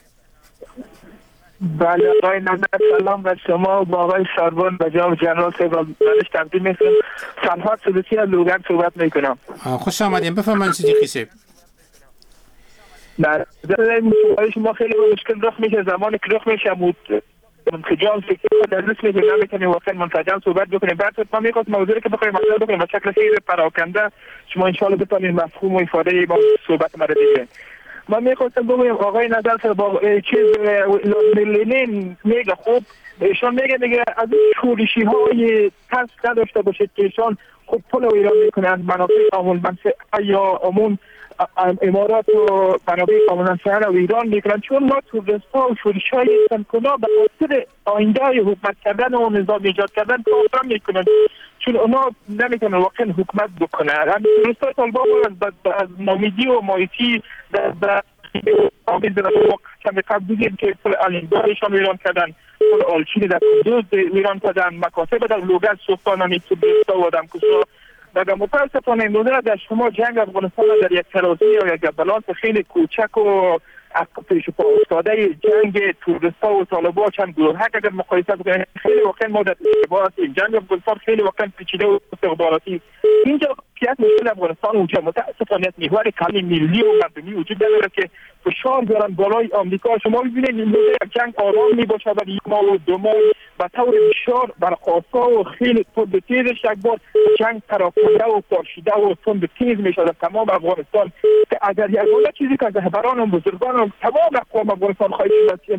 بله آقای نظر سلام به شما و با آقای ساربان و جناب جنرال صاحب منش تقدیم میکنم سلحات سلوسی از لوگان صحبت میکنم خوش آمدین بفرمایید صدیقی صاحب در شما خیلی مشکل رخ میشه زمانی که رخ میشه منسجم فکر در رسمی که نمیتونیم واقعا منسجم صحبت بکنیم بعد ما میخواست موضوعی که بخوایم مطرح بکنیم به شکل خیلی پراکنده شما ان شاء الله بتونید مفهوم و افاده با صحبت ما رو دیگه ما میخواستم بگویم آقای نظر با چیز لنین میگه خوب ایشان میگه از شورشی های تست نداشته باشید که ایشان خوب پول ایران میکنند منافع عموم یا عموم امارات و منابع کاملا سهل و ایران میکنن چون ما توریست‌ها و شورش‌های سنکونا به خاطر آینده حکومت کردن و نظام ایجاد کردن کار میکنن چون اونا نمیتونن واقعا حکومت بکنن همین توریست‌ها طالبان از نامیدی و مایتی در کمی قبل دیدیم که پول آلینگارشان ایران کردن پول آلچین در کندوز ایران کردن مکاسب در لوگل سوختانانی توریست‌ها و آدمکش‌ها در متاسفانه امروزه در شما جنگ افغانستان در یک ترازی یا یک بالانس خیلی کوچک و پیش پا افتاده جنگ توریست‌ها و طالبان چند گروه اگر مقایسه بکنید خیلی واقعا ما در ارتباطی جنگ افغانستان خیلی واقعا پیچیده و استخباراتی اینجا که مشکل افغانستان وجود متاسفانه محور کلی ملی و مردمی وجود داره که فشار دارن بالای آمریکا شما می‌بینید امروزه جنگ آرام میباشه ولی ما و دو ماه به طور بسیار برخواسته و خیلی تند تیزش یک بار جنگ پراکنده و پاشیده و تند تیز میشه در تمام افغانستان که اگر یگانه چیزی که رهبران و بزرگان و تمام اقوام افغانستان خواهید شد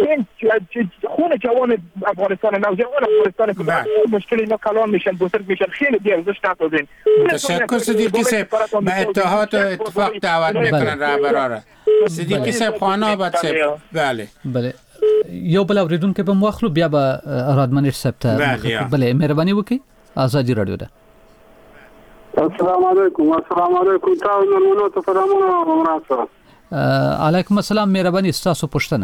خون جوان افغانستان نوجوان افغانستان که مشکل اینا کلان میشن بزرگ میشن خیلی بیارزش نسازین تشکر صدیقی صاحب به اتحاد و اتفاق دعوت میکنن رهبرا را صدیقی صاحب خانه آباد صاحب بله یو بل اوریدونکو به مواخلو بیا به رادمنش صاحب ته بله مهرباني وکړئ ازادي رادیو ده السلام علیکم تاسو نورونو ته سلامونه مراسته علیکم السلام مهرباني تاسو پوښتنه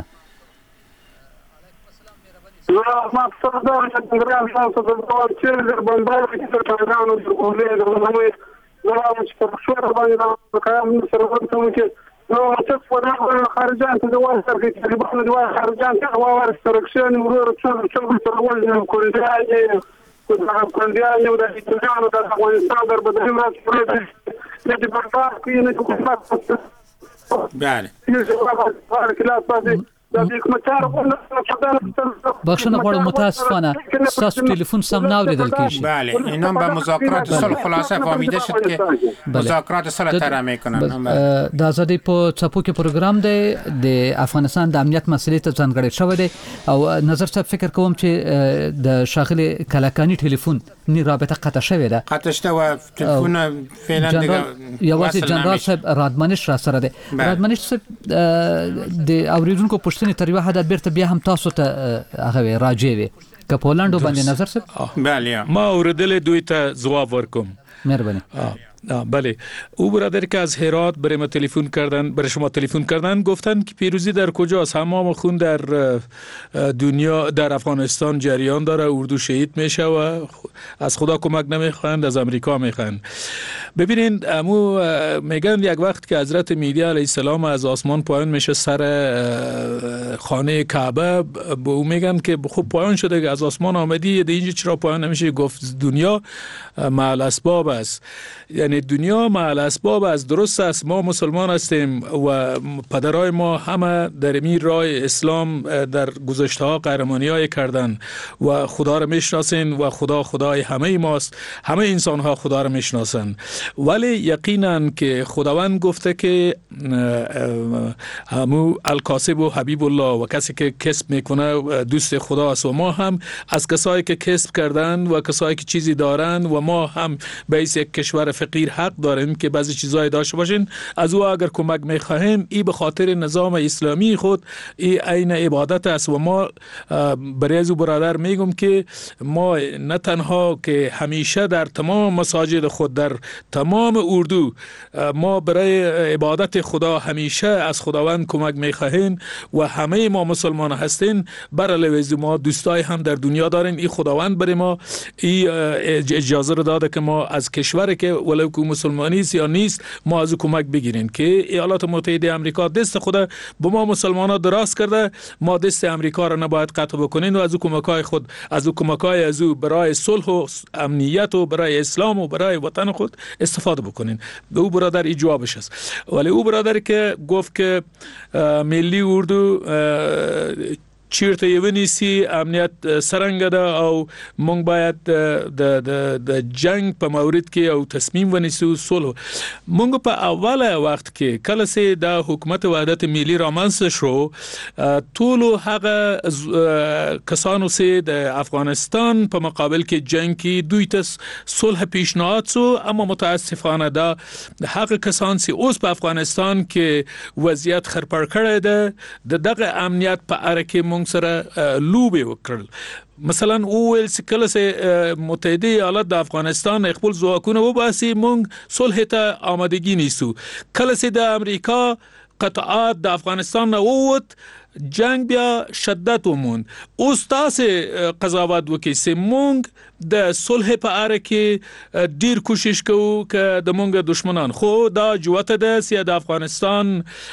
ما څه دا چې ګرام تاسو د چې بندر کې څه کارونه کوي نو چې په څوره باندې کوم سره ورته چې نو څه په خارجان ته دوه سره کې تقریبا دوه خارجان ته واره استرکشن ورور څه ورول کوي کندیان یو د ایتالانو د افغانستان در بدریم راځي چې د بندر کې نه کوم بله بخشنه غواړم متاسفانه تاسو ټلیفون سم نه اوریدل کیږي بله اینا به مذاکرات صلح خلاصه فهمیده شد که مذاکرات صلح طرح میکنن د ازادي په چپو کې پروګرام دی د افغانستان د امنیت مسلې ته ځانګړی شوی دی او نظر څه فکر کوم چې د شاغلي کلاکانی ټلیفون نی رابطه قطع شوی ده قطع شته و ټلیفون فعلا دیگه یوازې جنرال صاحب رادمنش را سره دی رادمنش صاحب د اوریدونکو پښتني تر یو حد بیرته بیا هم تاسو ته هغه راځي وي که پولند باندې نظر صاحب بله ما اوریدل دوی ته جواب ورکوم مهربانی بله او برادر که از هرات برای شما تلفن کردن گفتن که پیروزی در کجاست تمام خون در دنیا در افغانستان جریان داره اردو شهید میشه و از خدا کمک نمیخواند از امریکا میخواند ببینید امو میگن یک وقت که حضرت مهدی علیه السلام از آسمان پایان میشه سر خانه کعبه به او میگن که خوب پایان شده که از آسمان آمدی اینجا چرا پایان نمیشه گفت دنیا مع الاسباب است یعنی یعنی دنیا مع اسباب از درست است، ما مسلمان هستیم و پدرای ما همه در این راه اسلام در گذشته ها قهرمانی‌های کردن و خدا را میشناسن و خدا خدای همه ماست، همه انسان ها خدا را میشناسن. ولی یقینا که خداوند گفته که همو الکاسب و حبیب الله و کسی که کسب میکنه دوست خدا است و ما هم از کسایی که کسب کردن و کسایی که چیزی دارن و ما هم به یک کشور فقیر حق داریم که بعضی چیزای داشته باشین، از او اگر کمک میخواهیم ای به خاطر نظام اسلامی خود ای عین عبادت است و ما برای از او برادر میگم که ما نه تنها که همیشه در تمام مساجد خود در تمام اردو ما برای عبادت خدا همیشه از خداوند کمک میخواهیم و همه ما مسلمان هستین، بر علاوه ما دوستای هم در دنیا دارین. این خداوند برای ما ای اجازه رو داده که ما از کشوری که ولو که مسلمانی است یا نیست ما از او کمک بگیریم که ایالات متحده آمریکا دست خود به ما مسلمانان دراز کرده، ما دست آمریکا را نباید قطع بکنیم و از او کمکای خود از او برای صلح و امنیت و برای اسلام و برای وطن خود استفاده بکنین. او برادر ای جوابش است. ولی او برادر که گفت که ملی اردو چیرته یونیسی امنیت سرنگ ده او مونږ باید د جنگ په مورد کې او تصمیم ونیسو صلح. مونږ په اوله وخت کې کله چې د حکومت وحدت ملی رامنځته شو، ټول هغه کسانو چې د افغانستان په مقابل کې جنگ کې دوی ته صلح پیشنهاد شو، اما متاسفانه دا هغه کسان چې اوس په افغانستان کې وضعیت خرپړ کړی ده د دغه امنیت په اړه کې مونږ سره لوبي وکړل. مثلا اول کله چې متحده ایالات د افغانستان خپل ځواکونه وباسي مونږ صلح ته آمادگی نیسو. کله چې د امریکا قطعات د افغانستان نه ووت جنگ بیا شدت وموند. اوس تاسو قضاوت وکړئ چې مونږ د صلح په اړه کې ډیر کوشش کوو که د مونږ دشمنان خو دا جوته ده چې د افغانستان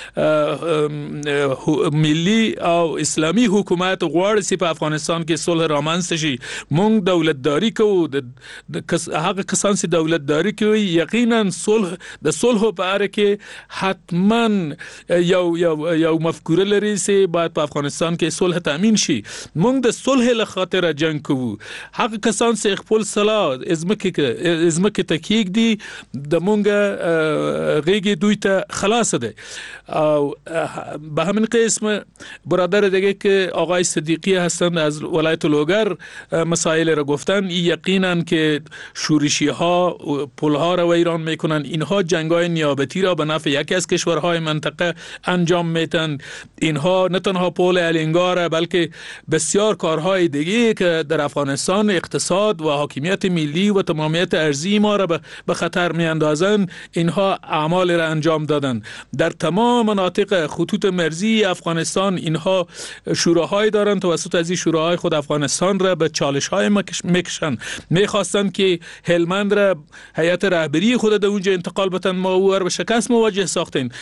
ملی او اسلامی حکومت غواړي چې په افغانستان کې صلح رامنځته شي. مونږ دولتداری کوو، د هغه کسان چې دولتداری کوي یقینا د صلح په اړه کې حتما یو مفکوره لري چې باید په افغانستان کې صلح تامین شي. مونږ د صلح له خاطر جنگ کوو. هغه کسان چې خپل صلاح ازمکه تکیک دی د مونږ غیږ دوی ته خلاص ده. او به همین قسم برادر دیگه که آقای صدیقی هستند از ولایت لوگر مسائل را گفتن، یقینا که شورشی ها پل ها را ویران میکنن. اینها جنگ های نیابتی را به نفع یکی از کشورهای منطقه انجام میتن. اینها نه تنها پل الینگار بلکه بسیار کارهای دیگه که در افغانستان اقتصاد و حاکمیت ملی و تمامیت ارضی ما را به خطر میاندازن، اینها اعمال را انجام دادن. در تمام مناطق خطوط مرزی افغانستان اینها شوراهای دارن، توسط از این شوراهای خود افغانستان را به چالش‌های میکشن. میخواستن که هلمند را هیئت رهبری خود در اونجا انتقال بدن، ما او را به شکست مواجه ساختیم.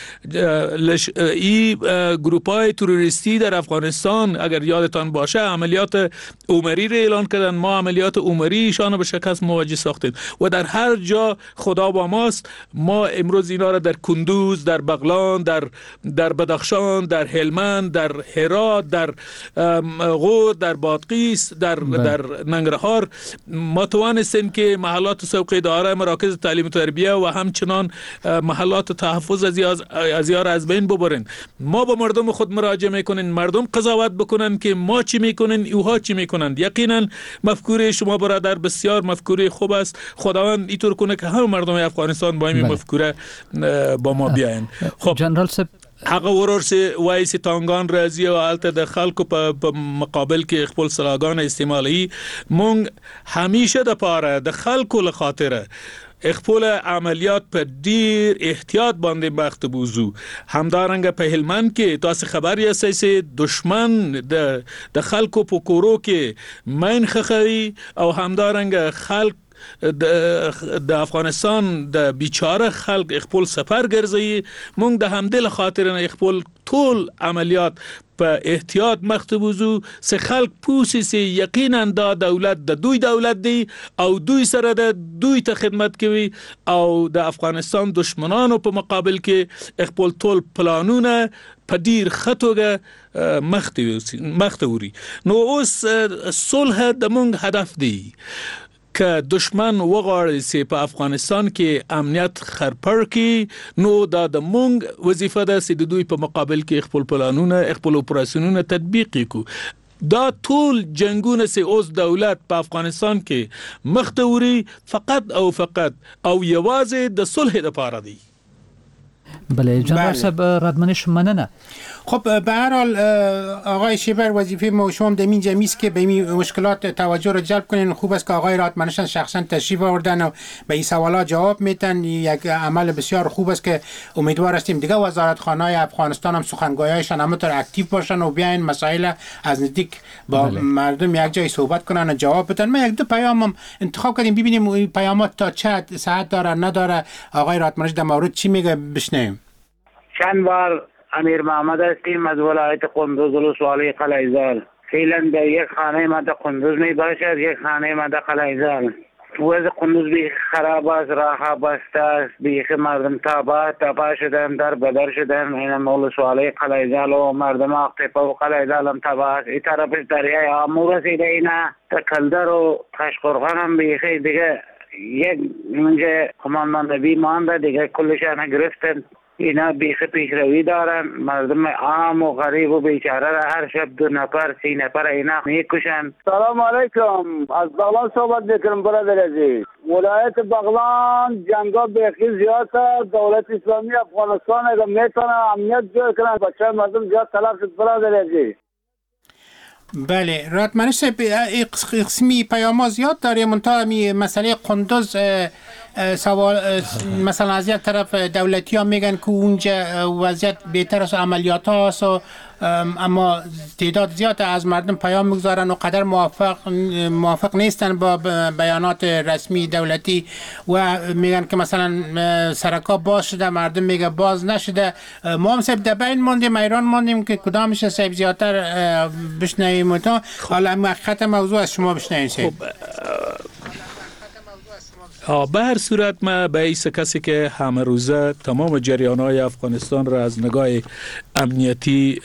این گروپ‌های تروریستی در افغانستان اگر یادتان باشه عملیات عمری را اعلان کردن، ما عملیات عمری ایشان را به شکست مواجه ساختیم و در هر جا خدا با ماست. ما امروز اینا را در کندوز، در بغلان، در بدخشان، در هلمند، در هرات، در غور، در بادغیس، در ننگرهار ما توانستیم که محلات سوق اداره، مراکز تعلیم و تربیه و همچنان محلات تحفظ از یار از بین ببرین. ما با مردم خود مراجعه میکنین، مردم قضاوت بکنن که ما چی میکنن اوها چی میکنن. یقینا مفکوره شما برادر بسیار مفکوره خوب است. خداوند اینطور کنه که همه مردم افغانستان با این مفکوره با ما بیاین. خب جنرال صاحب هغه ورور سي وای سي تانگان راځي او الته د خلکو په مقابل کې خپل سلاګان استعمالي. مونږ همیشه د پاره د خلکو له خاطره خپل عملیات په ډیر احتیاط باندې مخته بوزو. همدارنګه په هلمند کې تاسو خبر یاستئ چې دشمن د خلکو په کورو کې مین خخري او همدارنګه خلک د افغانستان د بیچاره خلق خپل سفر ګرځي مونږ د همدل خاطر نه خپل ټول عملیات په احتیاط مخته وزو سه خلق پوسی سي یقینا دا دولت د دوی دولت دی او دوی سره د دوی ته خدمت کوي او د افغانستان دشمنانو په مقابل کې خپل ټول پلانونه په ډیر خطوګه مخته وری نو اوس صلح د مونږ هدف دی که دشمن وغواړي چې په افغانستان کې امنیت خرپړ کړي نو دا د مونږ وظیفه ده چې د دوی په مقابل کې خپل پلانونه خپل اپراسیونونه تطبیق کړو دا ټول جنگونه چې اوس دولت په افغانستان کې مختوري فقط او یوازې د صلح لپاره دی. بله جناب صاحب رادمنش مننه. خب به هر حال آقای شیبر وظیفه ما و شما در این جمعی است که به این مشکلات توجه رو جلب کنین. خوب است که آقای رادمنش شخصا تشریف آوردن و به این سوالات جواب میتن. یک عمل بسیار خوب است که امیدوار هستیم دیگه وزارتخانه‌های افغانستان هم سخنگویایشان همونطور اکتیو باشن و بیاین مسائل از نزدیک با مردم یک جای صحبت کنن و جواب بدن. ما یک دو پیام هم انتخاب کردیم ببینیم این پیامات تا چه ساعت داره نداره. آقای رادمنش در مورد چی میگه بشنویم. چند بار امیر محمد هستیم از ولایت قندوز ولسوالی قلعه‌زال. فعلا در یک خانه ما در قندوز می باشد، یک خانه ما در قلعه‌زال. وضع قندوز بیخ خراب است، راه بسته است، بیخ مردم تباه شدن، در بدر شدن. این ولسوالی قلعه‌زال و مردم اقتفا و قلعه‌زال هم تباه است. این طرفش دریای آمو رسیده اینا تا کلدر و قشقرغان هم بیخی دیگه یک منجه کماندان نبی مانده دیگه کلشان گرفتن. اینا بیخ پیشروی دارن. مردم عام و غریب و بیچاره را هر شب 2 نفر 3 نفر اینا میکشن. سلام علیکم، از بغلان صحبت میکنم برادر عزیز. ولایت بغلان جنگا بیخی زیاد است. دولت اسلامی افغانستان اگر میتونه امنیت جای کنن بچه مردم زیاد تلف شد برادر عزیز. بله رادمنش صاحب قسمی پیام زیاد داره منتها مسئله قندوز سوال مثلا از یک طرف دولتی ها میگن که اونجا وضعیت بهتر است و عملیات هاست اما تعداد زیاد از مردم پیام میگذارن و قدر موافق نیستن با بیانات رسمی دولتی و میگن که مثلا سرکا باز شده، مردم میگه باز نشده. ما هم صاحب در بین ماندیم، ایران ماندیم که کدامش صاحب زیادتر بشنویم. حالا خط موضوع از شما بشنویم. به هر صورت ما به ایس کسی که همه روزه تمام جریان‌های افغانستان را از نگاه امنیتی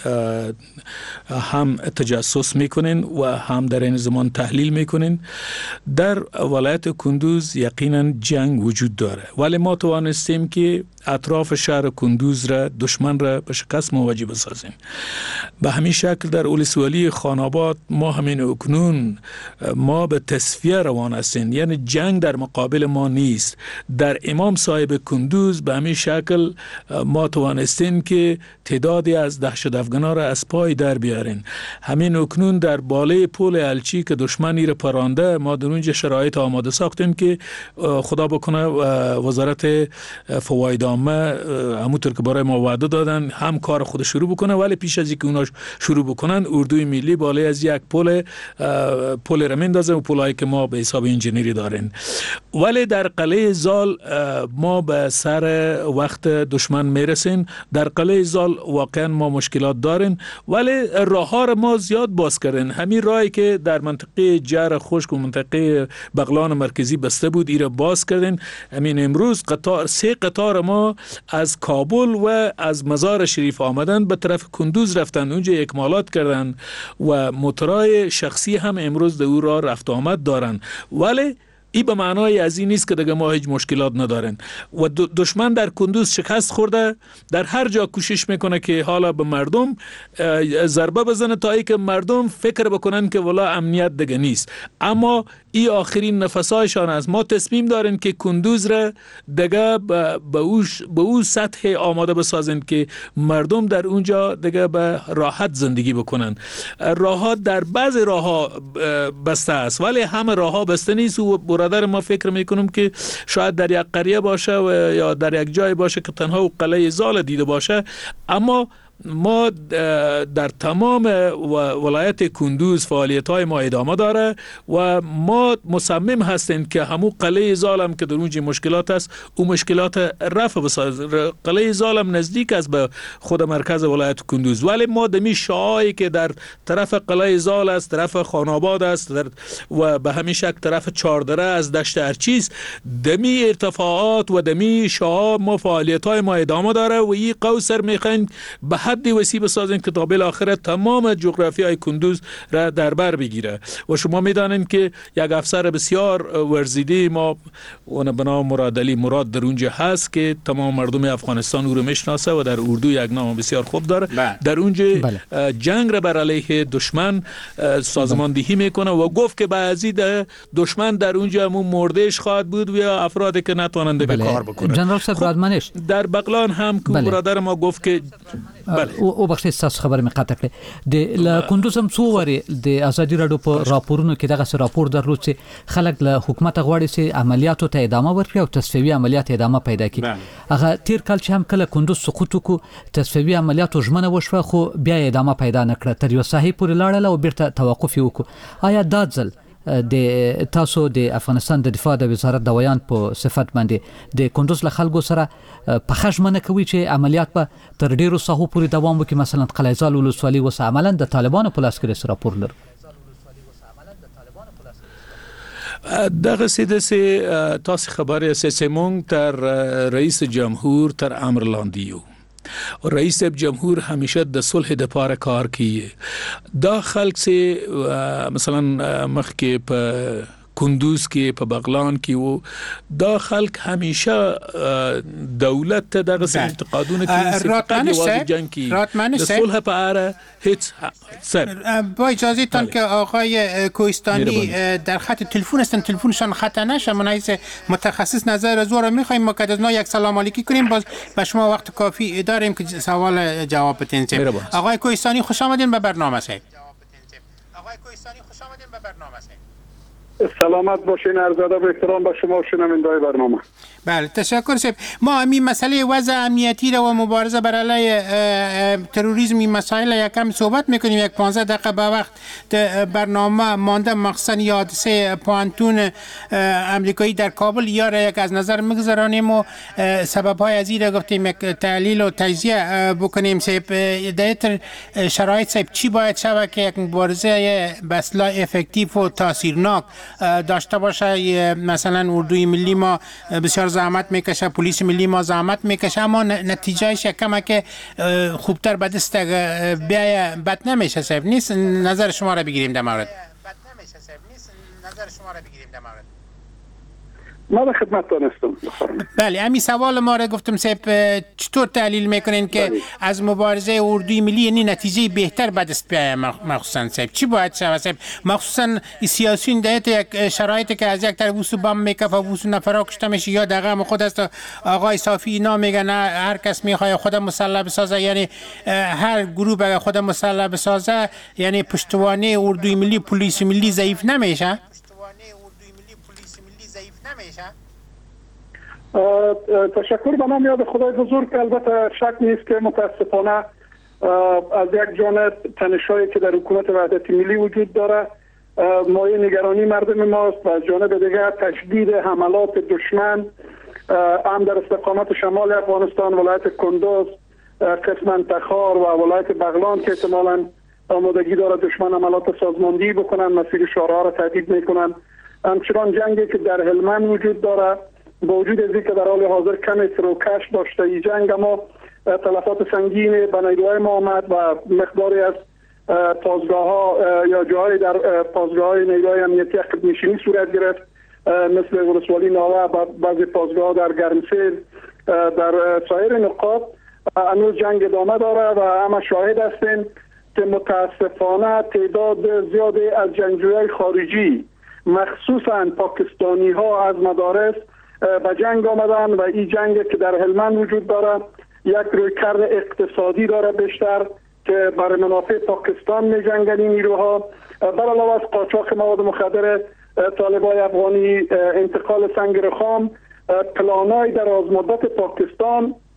هم تجسس میکنین و هم در این زمان تحلیل میکنین. در ولایت کندوز یقینا جنگ وجود داره ولی ما توانستیم که اطراف شهر کندوز را دشمن را به شکست مواجه بسازیم. به همین شکل در ولسوالی خاناباد ما همین اکنون ما به تصفیه روان هستیم، یعنی جنگ در مقابل ما نیست. در امام صاحب کندوز به همین شکل ما توانستیم که تعدادی از دهشت افغانا را از پای در بیارین. همین اکنون در بالای پل الچی که دشمنی را پرانده ما در اونجا شرایط آماده ساختیم که خدا بکنه وزارت فواید همونطور که برای ما وعده دادن هم کار خود شروع بکنه، ولی پیش از اینکه اونا شروع بکنن اردوی ملی بالای از یک پل را میندازه و پلایی که ما به حساب انجینری داریم. ولی در قلعه زال ما به سر وقت دشمن میرسیم. در قلعه زال واقعا ما مشکلات داریم ولی راه ها را ما زیاد باز کردن. همین راهی که در منطقه جر خشک و منطقه بغلان مرکزی بسته بود ایره باز کردن. همین امروز 3 قطار ما از کابل و از مزار شریف آمدن به طرف کندوز رفتن، اونجا اکمالات کردن و موتورای شخصی هم امروز در او راه رفت آمد دارن. ولی این به معنای از این نیست که دیگه ما هیچ مشکلات ندارن و دشمن در کندوز شکست خورده. در هر جا کوشش میکنه که حالا به مردم ضربه بزنه تا اینکه مردم فکر بکنن که والا امنیت دیگه نیست. اما این آخرین نفسایشان است. ما تصمیم داریم که کندوز را دیگه به او سطح آماده بسازن که مردم در اونجا دیگه به راحت زندگی بکنن. راه‌ها در بعض راه‌ها بسته است ولی همه راه‌ها بسته نیست و برادر ما فکر میکنم که شاید در یک قریه باشه و یا در یک جای باشه که تنها قلعه زال دیده باشه. اما ما در تمام ولایت کندوز فعالیت‌های ما ادامه داره و ما مصمم هستیم که همون قلعه زالم که در اونجا مشکلات است او مشکلات رفع بسازیم. قلعه زالم نزدیک است به خود مرکز ولایت کندوز، ولی ما دمی شاهایی که در طرف قلعه زال است، طرف خاناباد است و به همین شکل طرف چاردره از دشت ارچیز، دمی ارتفاعات و دمی شاه ما فعالیت‌های ما ادامه داره و این قوسر میخواین به حد وسیع بسازیم که تا بالاخره تمام جغرافیای کندوز را در بر بگیره. و شما میدانید که یک افسر بسیار ورزیده ما اون به نام مراد علی مراد در اونجا هست که تمام مردم افغانستان او رو میشناسه و در اردو یک نام بسیار خوب داره. در اونجا جنگ را بر علیه دشمن سازماندهی میکنه و گفت که بعضی دشمن در اونجا همون مردهش خواهد بود و افرادی که نتوانند به کار بکنه. جنرال صاحب رادمنش در بغلان هم که برادر ما گفت که او بخښه تاسو خبر می قطع کړه د کندوز هم څو وری د ازادي رادیو په راپورونو کې دغه راپور درلود چې خلک له حکومت غواړي چې عملیاتو ته ادامه ورکړي او تصفیوي عملیات ادامه پیدا کړي. هغه تیر کال چې هم کله کندوز سقوط وکړو تصفیوي عملیاتو ژمنه وشوه خو بیا ادامه پیدا نه کړه، تر یو ساحې پورې لاړله او بیرته توقف وکړو. آیا دا ځل د تاسو د افغانستان د دفاع د وزارت د ویان په صفت باندې د کندوز له خلکو سره په خښمنه کوي چې عملیات به تر ډیرو ساحو پورې دوام وکړي؟ مثلا قلعه زال ولسوالي وس عملا د طالبانو په لاس کې راپور لري. دغه سیده تاسو خبر سیمون تر رئیس جمهور تر امر لاندیو و رئیس جمهور همیشه د صلح د پاره کار کیه. دا خلک سه مثلا مخ کې په کندوز کې په بغلان کې و دا خلک همیشه دولت ته دغه انتقادونه کوي راتمنش صلح په اړه هیڅ سر با اجازه تان که آقای کوهستانی در خط تلفن هستن، تلفنشان خطا نشه، منایز متخصص نظر از او میخوایم ما که از ما یک سلام علیکی کنیم، باز به شما وقت کافی داریم که سوال جواب بتین. آقای کوهستانی خوش آمدین به برنامه سید. سلامت باشین، عرض ادب و احترام به شما و شنونده‌های برنامه. بله تشکر سید. ما این مسئله وضع امنیتی و مبارزه بر علیه تروریسم این مسائل یکم صحبت میکنیم. یک 15 دقیقه به وقت برنامه مانده، مخصوصا حادثه پانتون امریکایی در کابل یا یک از نظر میگذرانیم و سبب‌های از این گفتیم یک تحلیل و تجزیه بکنیم. سید در شرایط سید چی باید شود که یک مبارزه به اصطلاح افکتیو و تاثیرناک داشته باشه؟ مثلا اردوی ملی ما بسیار زحمت میکشه، پلیس ملی ما زحمت میکشه، اما نتیجهش کمه که خوبتر به دست بیای بد نمیشه. صاحب نیست نظر شما را بگیریم در مورد. ما به خدمتتان هستم. بله همین سوال ما را گفتم صاحب چطور تحلیل میکنین که از مبارزه اردوی ملی یعنی نتیجه بهتر به دست بیاید؟ مخصوصا صاحب چی باید شود صاحب؟ مخصوصا سیاسیون در یک شرایطی که از یک طرف وسو بم میکفه وسو نفرا کشته میشه یا دغه خود است. آقای صافی اینا میگن هر کس میخواد خود مسلح بسازه، یعنی هر گروه به خود مسلح بسازه، یعنی پشتوانه اردوی ملی پلیس ملی ضعیف نمیشه؟ تشکر به نام یاد خدای بزرگ. البته شک نیست که متاسفانه از یک جانب تنش‌هایی که در حکومت وحدت ملی وجود داره مایه نگرانی مردم ماست و از جانب دیگر تشدید حملات دشمن هم در استقامت شمال افغانستان، ولایت کندوز، قسم تخار و ولایت بغلان که احتمالاً آمادگی داره دشمن عملات سازماندهی بکنن، مسیر شهرها را تهدید میکنن. همچنان جنگی که در هلمند وجود داره با وجود از اینکه در حال حاضر کمی فروکش داشته این جنگ، اما تلفات سنگین به نیروهای ما آمد و مقداری از پاسگاه‌ها یا جاهای در پاسگاه‌های نیروهای امنیتی خودنشینی صورت گرفت، مثل ولسوالی ناوه و بعضی پاسگاه‌ها در گرمسیر. در سایر نقاط هنوز جنگ ادامه داره و همه شاهد هستیم که متاسفانه تعداد زیادی از جنگجویان خارجی مخصوصا پاکستانی ها از مدارس به جنگ آمدن و این جنگ که در هلمند وجود داره یک رویکرد اقتصادی داره بیشتر که برای منافع پاکستان می جنگن این نیروها. بر علاوه از قاچاق مواد مخدر طالبای افغانی، انتقال سنگ رخام، پلانای در آزمادت پاکستان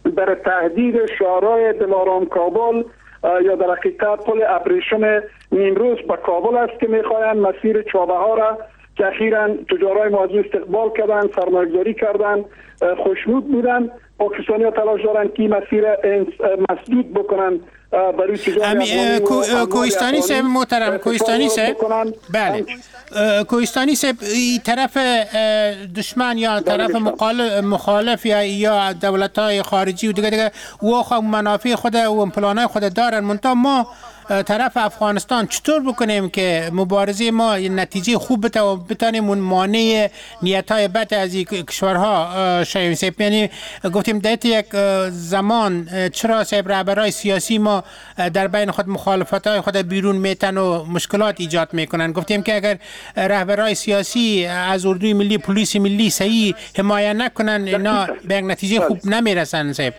در تهدید شعارهای دلارام کابل یا در حقیقت پل ابریشم نیمروز به کابل است که میخواهند مسیر چابهار را که اخیراً تجارای ما از استقبال کردن، سرمایه‌گذاری کردن، خوشنود بودن. پاکستانی ها تلاش دارن که مسیر مسدود بکنن برای تجارت کوهستانی صاحب محترم، کوهستانی صاحب، بله، کوهستانی صاحب این طرف دشمن یا طرف مخالف یا دولت‌های خارجی و دیگه و منافع خود و پلان‌های خود دارن، منتها ما طرف افغانستان چطور بکنیم که مبارزه ما نتیجه خوب بده و بتانیم اون مانع نیت‌های بد از این کشورها شویم؟ یعنی گفتیم در یک زمان چرا صاحب رهبرای سیاسی ما در بین خود مخالفت‌های خود بیرون میتن و مشکلات ایجاد میکنن؟ گفتیم که اگر رهبرای سیاسی از اردوی ملی، پلیس ملی صحیح حمایت نکنن اینا به یک نتیجه خوب نمیرسن صاحب.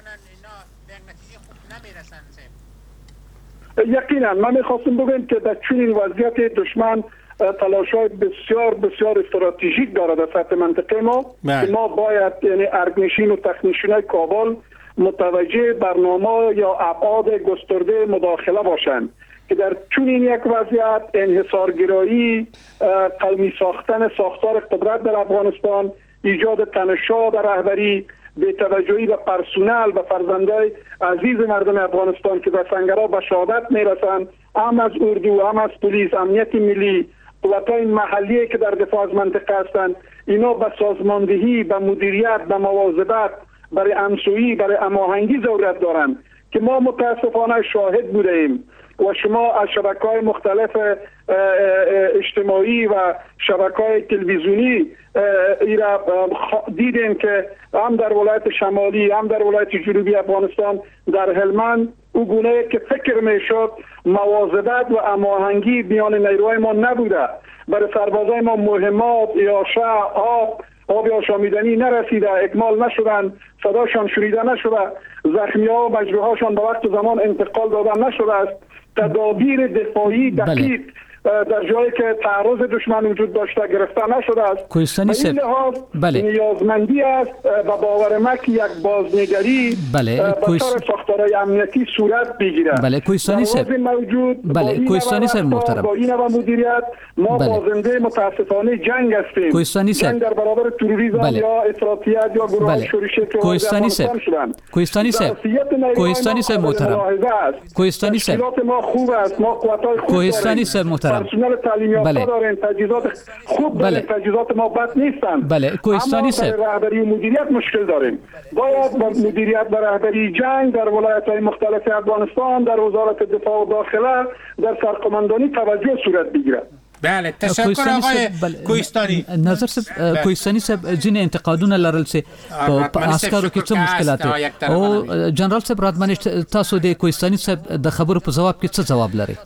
یقینا من میخواستم بگم که در چنین وضعیت دشمن تلاش‌های بسیار بسیار استراتژیک داره در سطح منطقه ما که ما باید یعنی ارگنشین و تکنیشینای کابل متوجه برنامه یا ابعاد گسترده مداخله باشند که در چنین یک وضعیت انحصارگرایی، قومی ساختن ساختار قدرت در افغانستان، ایجاد تنش‌ها در رهبری، بی‌توجهی به پرسونل و فرزندای عزیز مردم افغانستان که در سنگرها به شهادت میرسند، هم از اردو، هم از پلیس، امنیت ملی، قوت‌های محلی که در دفاع از منطقه هستند، اینا به سازماندهی، به مدیریت، به مواظبت، برای همسویی، برای هماهنگی ضرورت دارند که ما متاسفانه شاهد بودیم و شما از شبکه‌های مختلف اجتماعی و شبکه‌های تلویزیونی ایرا دیدیم که هم در ولایت شمالی هم در ولایت جنوبی افغانستان در هلمند او گونه که فکر میشد مواظبت و هماهنگی میان نیروهای ما نبوده، برای سربازای ما مهمات یا آب یا آشامیدنی نرسیده، اکمال نشدن، صداشان شنیده نشده، زخمی‌ها و مجروحاشان به وقت زمان انتقال دادن نشده است. تدابیر دفاعی دقیق در جایی که تعرض دشمن وجود داشته گرفته نشده است. کوهستانی صاحب، بله، نیازمندی است و باور ما که یک بازنگری بله به ساختارهای امنیتی صورت بگیره. بله کوهستانی صاحب، بله کوهستانی صاحب محترم، با این و مدیریت ما بازنده متاسفانه جنگ هستیم. کوهستانی صاحب، جنگ در برابر تروریسم یا افراطیت یا گروه شورشی که کوهستانی صاحب، کوهستانی صاحب، کوهستانی صاحب محترم، کوهستانی صاحب، ما خوب است، ما قوت‌های خوب کوهستانی صاحب محترم، پرسنل تعلیم یافته دارن، تجهیزات خوب دارن، تجهیزات ما بد نیستن. بله کوهستانی صاحب، رهبری مدیریت مشکل داریم. باید با مدیریت و رهبری جنگ در ولایت‌های مختلف افغانستان، در وزارت دفاع و داخله، در سرقماندانی توجه صورت بگیرد. بله تشکر آقای کوهستانی. نظر صاحب کوهستانی صاحب ځینې انتقادونه لرل چې په عسکرو کې څه مشکلات او جنرال صاحب راتمنش تاسو د کوهستانی صاحب د خبرو په جواب کې څه جواب لري؟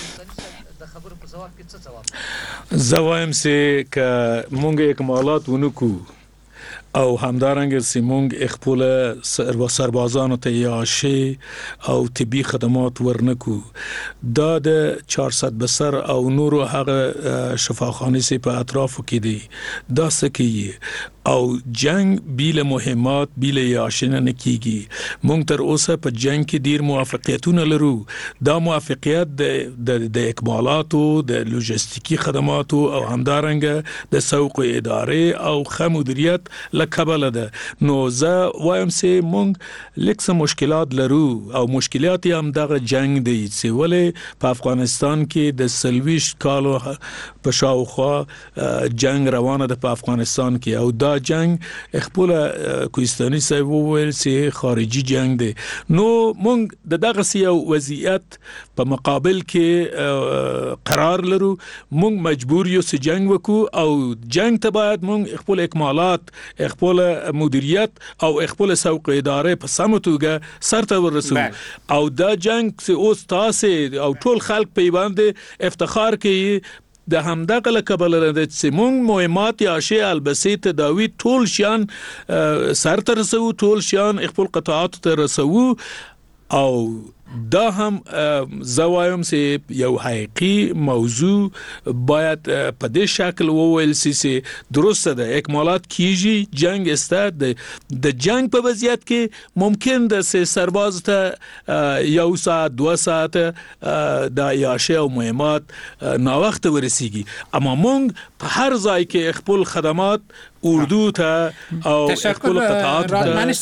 زوایم سه که مونږ اکمالات ونکو او همدارنګ سیمونګ خپل سربازانو ته یاشي او طبي خدمات ورنکو دا د 400 بسر او نورو هغه شفاخانه سي په اطرافو کې دي دا سکی او جنگ بیل مهمات بیل یاشنه نکیږي مونږ تر اوسه په جنگ کې ډیر موافقتونه لرو دا موافقت د اکمالاتو د لوجستیکی خدماتو او همدارنګ د سوق ادارې او خمودریت لکبل ده نو زه وایم سه مونږ لکه مشکلات لرو او مشکلات هم دغه جنگ دی چې ولې په افغانستان کې د سلويش کالو په شاوخوا جنگ روانه ده په افغانستان کې او دا جنگ خپل کوهستاني صاحب وویل چې خارجي جنگ دی نو مونږ د دغه سیو وضعیت په مقابل کې قرار لرو مونږ مجبور یو چې جنگ وکړو او جنگ ته باید مونږ خپل اکمالات خپل مدیریت او خپل سوق ادارې په سمه توګه سرته ورسو او دا جنگ چې اوس تاسو او ټول خلک په باندې افتخار کوي د همدغه لکبل د سیمون مهمات یا شی البسی تداوی ټول شان سرته رسو ټول شان خپل قطاعات ته رسو او دا هم زوایم سه یو حقیقی موضوع باید په دې شکل وویل سي درسته ده اکمالات کیږي جنگ است د جنگ په وضعیت کې ممکن ده سه سرباز ته یو ساعت 2 ساعت د عیاشي او مهمات نا وخت ورسیږي اما مونږ په هر ځای کې خپل خدمات اردو ته او خپل قطعات ته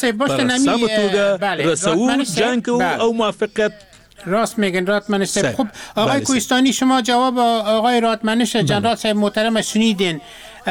رسول جنگ او موافقت راست میگن رادمنش صاحب. خب آقای کوهستانی شما جواب آقای رادمنش جنرال صاحب محترم شنیدین،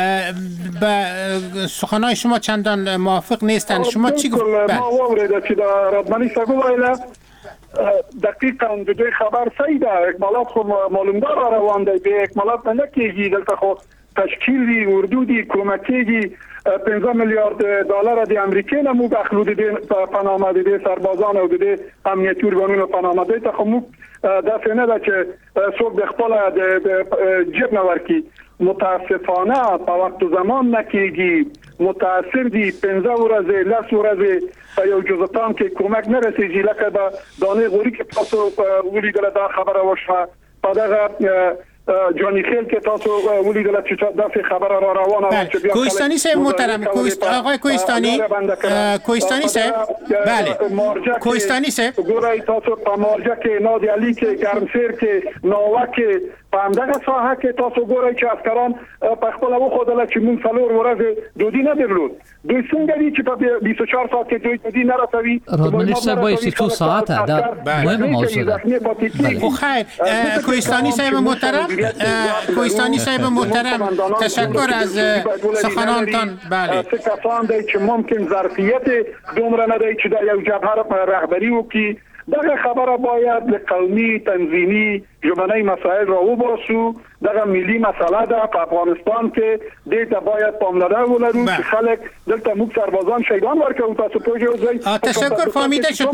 با سخنهای شما چندان موافق نیستند، شما چی گفت؟ ما وارد که رادمنش گفت دقیقاً دوی خبر سیده اکمالات خود معلومدار روانده به اکمالات نکیگی دلتا خود تشکیلی اردو دی کمکی دی 15 میلیارد دلار دی امریکا نمو بخلود دی پنامه دی سربازان و دی امنیتی ارگانون پنامه دی تا خمو دفعه نده که صبح دخپال جیب نورکی متاسفانه با وقت زمان نکیگی متاثر دی 15 ورزه لس ورزه یو جزتان که کمک نرسیجی لکه دا دانه غوری که تاسو ولی دل دا خبر وشا پدغه جانی خیل که تاسو ولی دل چه دفع خبر را روانه کوهستانی صاحب محترم آقای کوهستانی صاحب بله کوهستانی صاحب گورای تاسو پا مارجه که نادی علی که گرمسیر که ناوه که پاندغه ساحه که تاسو گورای که اسکران پخپل او خودله چې مون سلور ورځ دودی نه درلود دوی څنګه دي چې په 24 ساعت کې دوی دودی نه رسوي رادمنش صاحب وایي چې 2 ساعت دا مهم موضوع ده. خو خیر کوهستانی صاحب محترم کوهستانی صاحب محترم تشکر از سخنانتان. بله څه کسان دی چې ممکن ظرفیت دومره نه دی چې دا یو جبهه رهبری وکړي دغه خبره باید لقومی تنظیمی جمعنی مسائل را وباسو دغه ملی مسئله ده په افغانستان کې دیتا باید پاملرنه ولرو چې خلک دلته موږ سربازان شهیدان ورکوو تاسو پوهیږئ. تشکر فهمیده شد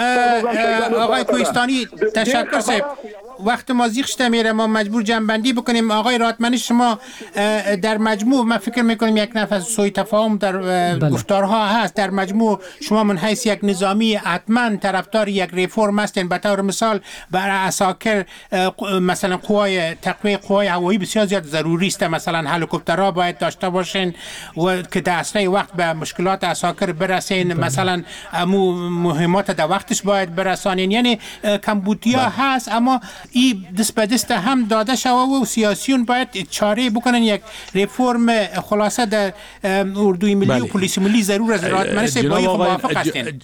آقای کوهستانی تشکر صاحب. وقت ما زیغ شده میره ما مجبور جنبندی بکنیم. آقای رادمنش شما در مجموع من فکر میکنم یک نفس سوء تفاهم در گفتارها هست در مجموع شما من حیث یک نظامی حتما طرفدار یک ریفرم هستین. به طور مثال برای عساکر مثلا قوای تقویه قوای هوایی بسیار زیاد ضروری است، مثلا هلیکوپترها باید داشته باشین و که در اسرع وقت به مشکلات عساکر برسین، مثلا مهمات در وقتش باید برسانین. یعنی کمبودیا هست اما این دست به دست هم داده شوه و سیاسیون باید چاره بکنن یک ریفرم خلاصه در اردوی ملی و پلیس ملی ضرور از رادمنش بایی موافق هستین.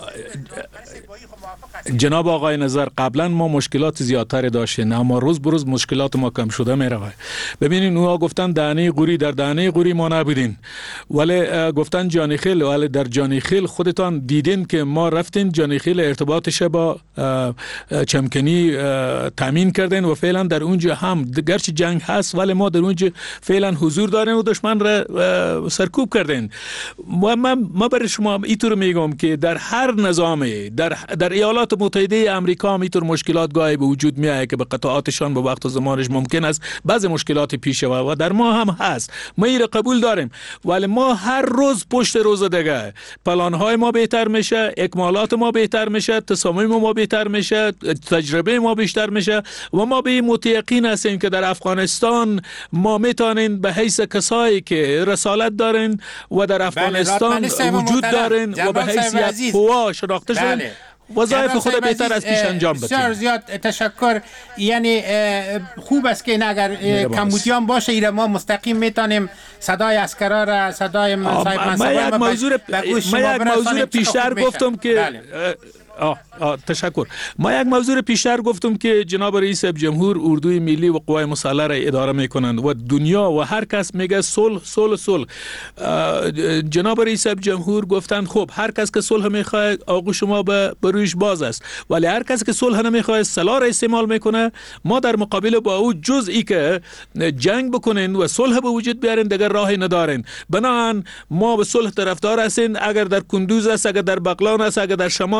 جناب آقای نظر قبلا ما مشکلات زیادتر داشتیم اما روز بروز مشکلات ما کم شده میره. ببینین اوها گفتن دهنه قوری در دهنه قوری ما نبودین ولی گفتن جانیخیل ولی در جانیخیل خودتان دیدین که ما رفتین جانیخیل ارتباطش با چمکنی تامین کردین و فعلا در اونجا هم گرچه جنگ هست ولی ما در اونجا فعلا حضور داریم و دشمن را سرکوب کردین. و ما برای شما اینطور میگم که در هر نظامی در ایالات متحده آمریکا هم اینطور مشکلات گاهی به وجود میاد که به قطعاتشان به وقت و زمانش ممکن است بعضی مشکلات پیش و در ما هم هست. ما این را قبول داریم ولی ما هر روز پشت روز دیگه پلان‌های ما بهتر میشه، اکمالات ما بهتر میشه، تصامیم ما بهتر میشه، تجربه ما بیشتر میشه و ما به متیقین هستیم که در افغانستان ما میتونیم به حیث کسایی که رسالت دارن و در افغانستان وجود دارن و به حیث یک قوا شناخته شدن وظایف خود بهتر از پیش انجام بدیم. بسیار زیاد تشکر. یعنی خوب است که اگر کمبودیان باشه ایره ما مستقیم میتونیم صدای اسکرا را صدای صاحب منصبان ما یک موضوع پیشتر گفتم که تشکر. ما یک موضوع پیشتر گفتم که جناب رئیس جمهور اردوی ملی و قوای مسلح را اداره میکنند و دنیا و هر کس میگه صلح صلح صلح. جناب رئیس جمهور گفتند خب هر کس که صلح میخواد آغوش شما به رویش باز است ولی هر کس که صلح نمیخواد سلاح را استعمال میکنه. ما در مقابل با او جزئی که جنگ بکنین و صلح به وجود بیارین دیگر راهی ندارین. بنابراین ما به صلح طرفدار هستیم. اگر در کندوز است، اگر در بغلان است، اگر در شمال است، اگر در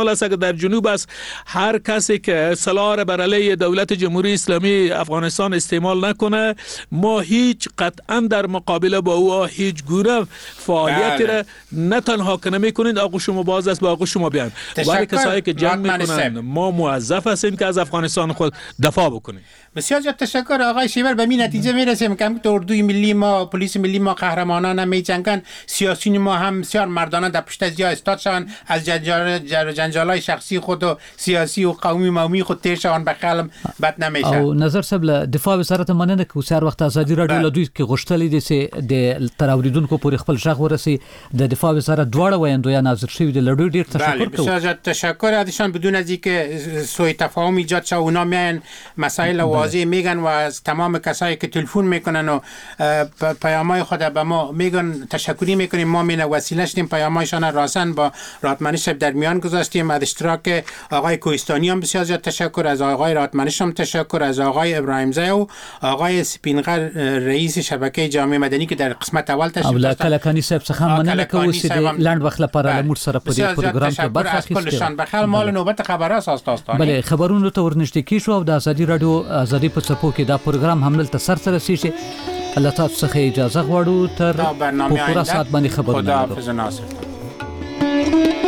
در جنوب است. هر کسی که سلاح را بر علیه دولت جمهوری اسلامی افغانستان استعمال نکنه، ما هیچ قطعا در مقابله با او هیچ گونه فعالیتی را نه تنها کنه میکنید آقا شما باز است با آقا شما بیان، ولی کسایی که جنگ میکنن ما موظف هستیم که از افغانستان خود دفاع بکنیم. بسیار زیاد تشکر آقای شیبر. به این نتیجه میرسیم که اردوی ملی ما، پلیس ملی ما قهرمانانه میجنگن، سیاسیون ما هم بسیار مردانه در پشت زیا استاد شوند، از جنجالای شخصی خود و سیاسی و قومی خود تیر شوند، به خلم بد نمیشه. او نظر صاحب له دفاع وزارت مننه که سهار وخت ازادي رادیو له دوی کې غوښتلې دي چې د تراوریدونکو پورې خپل ژغ ورسي. د دفاع وزارت دواړه ویندویان حاضر شوي دي. لړ ډیر تشکر کوم. بسیار زیاد تشکر ازشان. بدون از اینکه سوء تفاهم ایجاد شه، اونا میان مسائل واضح میگن و از تمام کسایی که تلفن میکنن و پیامای خود به ما میگن تشکری میکنیم. ما مینا وسیله شدیم پیامایشان راسن با راتمنش در میان گذاشتیم. از اشتراک آقای کوهستانی هم بسیار زیاد تشکر، از آقای راتمنش هم تشکر، از آقای ابراهیم زی و آقای سپینغر رئیس شبکه جامعه مدنی که در قسمت اول تشریف داشتن. کلکانی صاحب څخه مننه کوو چې د لاند وخت لپاره لمر سره په دې پروګرام کې برخه اخیسته. بخیر مال نوبت خبر اساس تاسو. بله خبرونو ته ورنږدې کیشو او د ازادي رادیو ازادي په څپو کې دا پروګرام هم دلته سره رسیږي. الله تاسو څخه اجازه غواړو تر په پوره ساعت باندې خبرونه. خدا حافظ ناصر.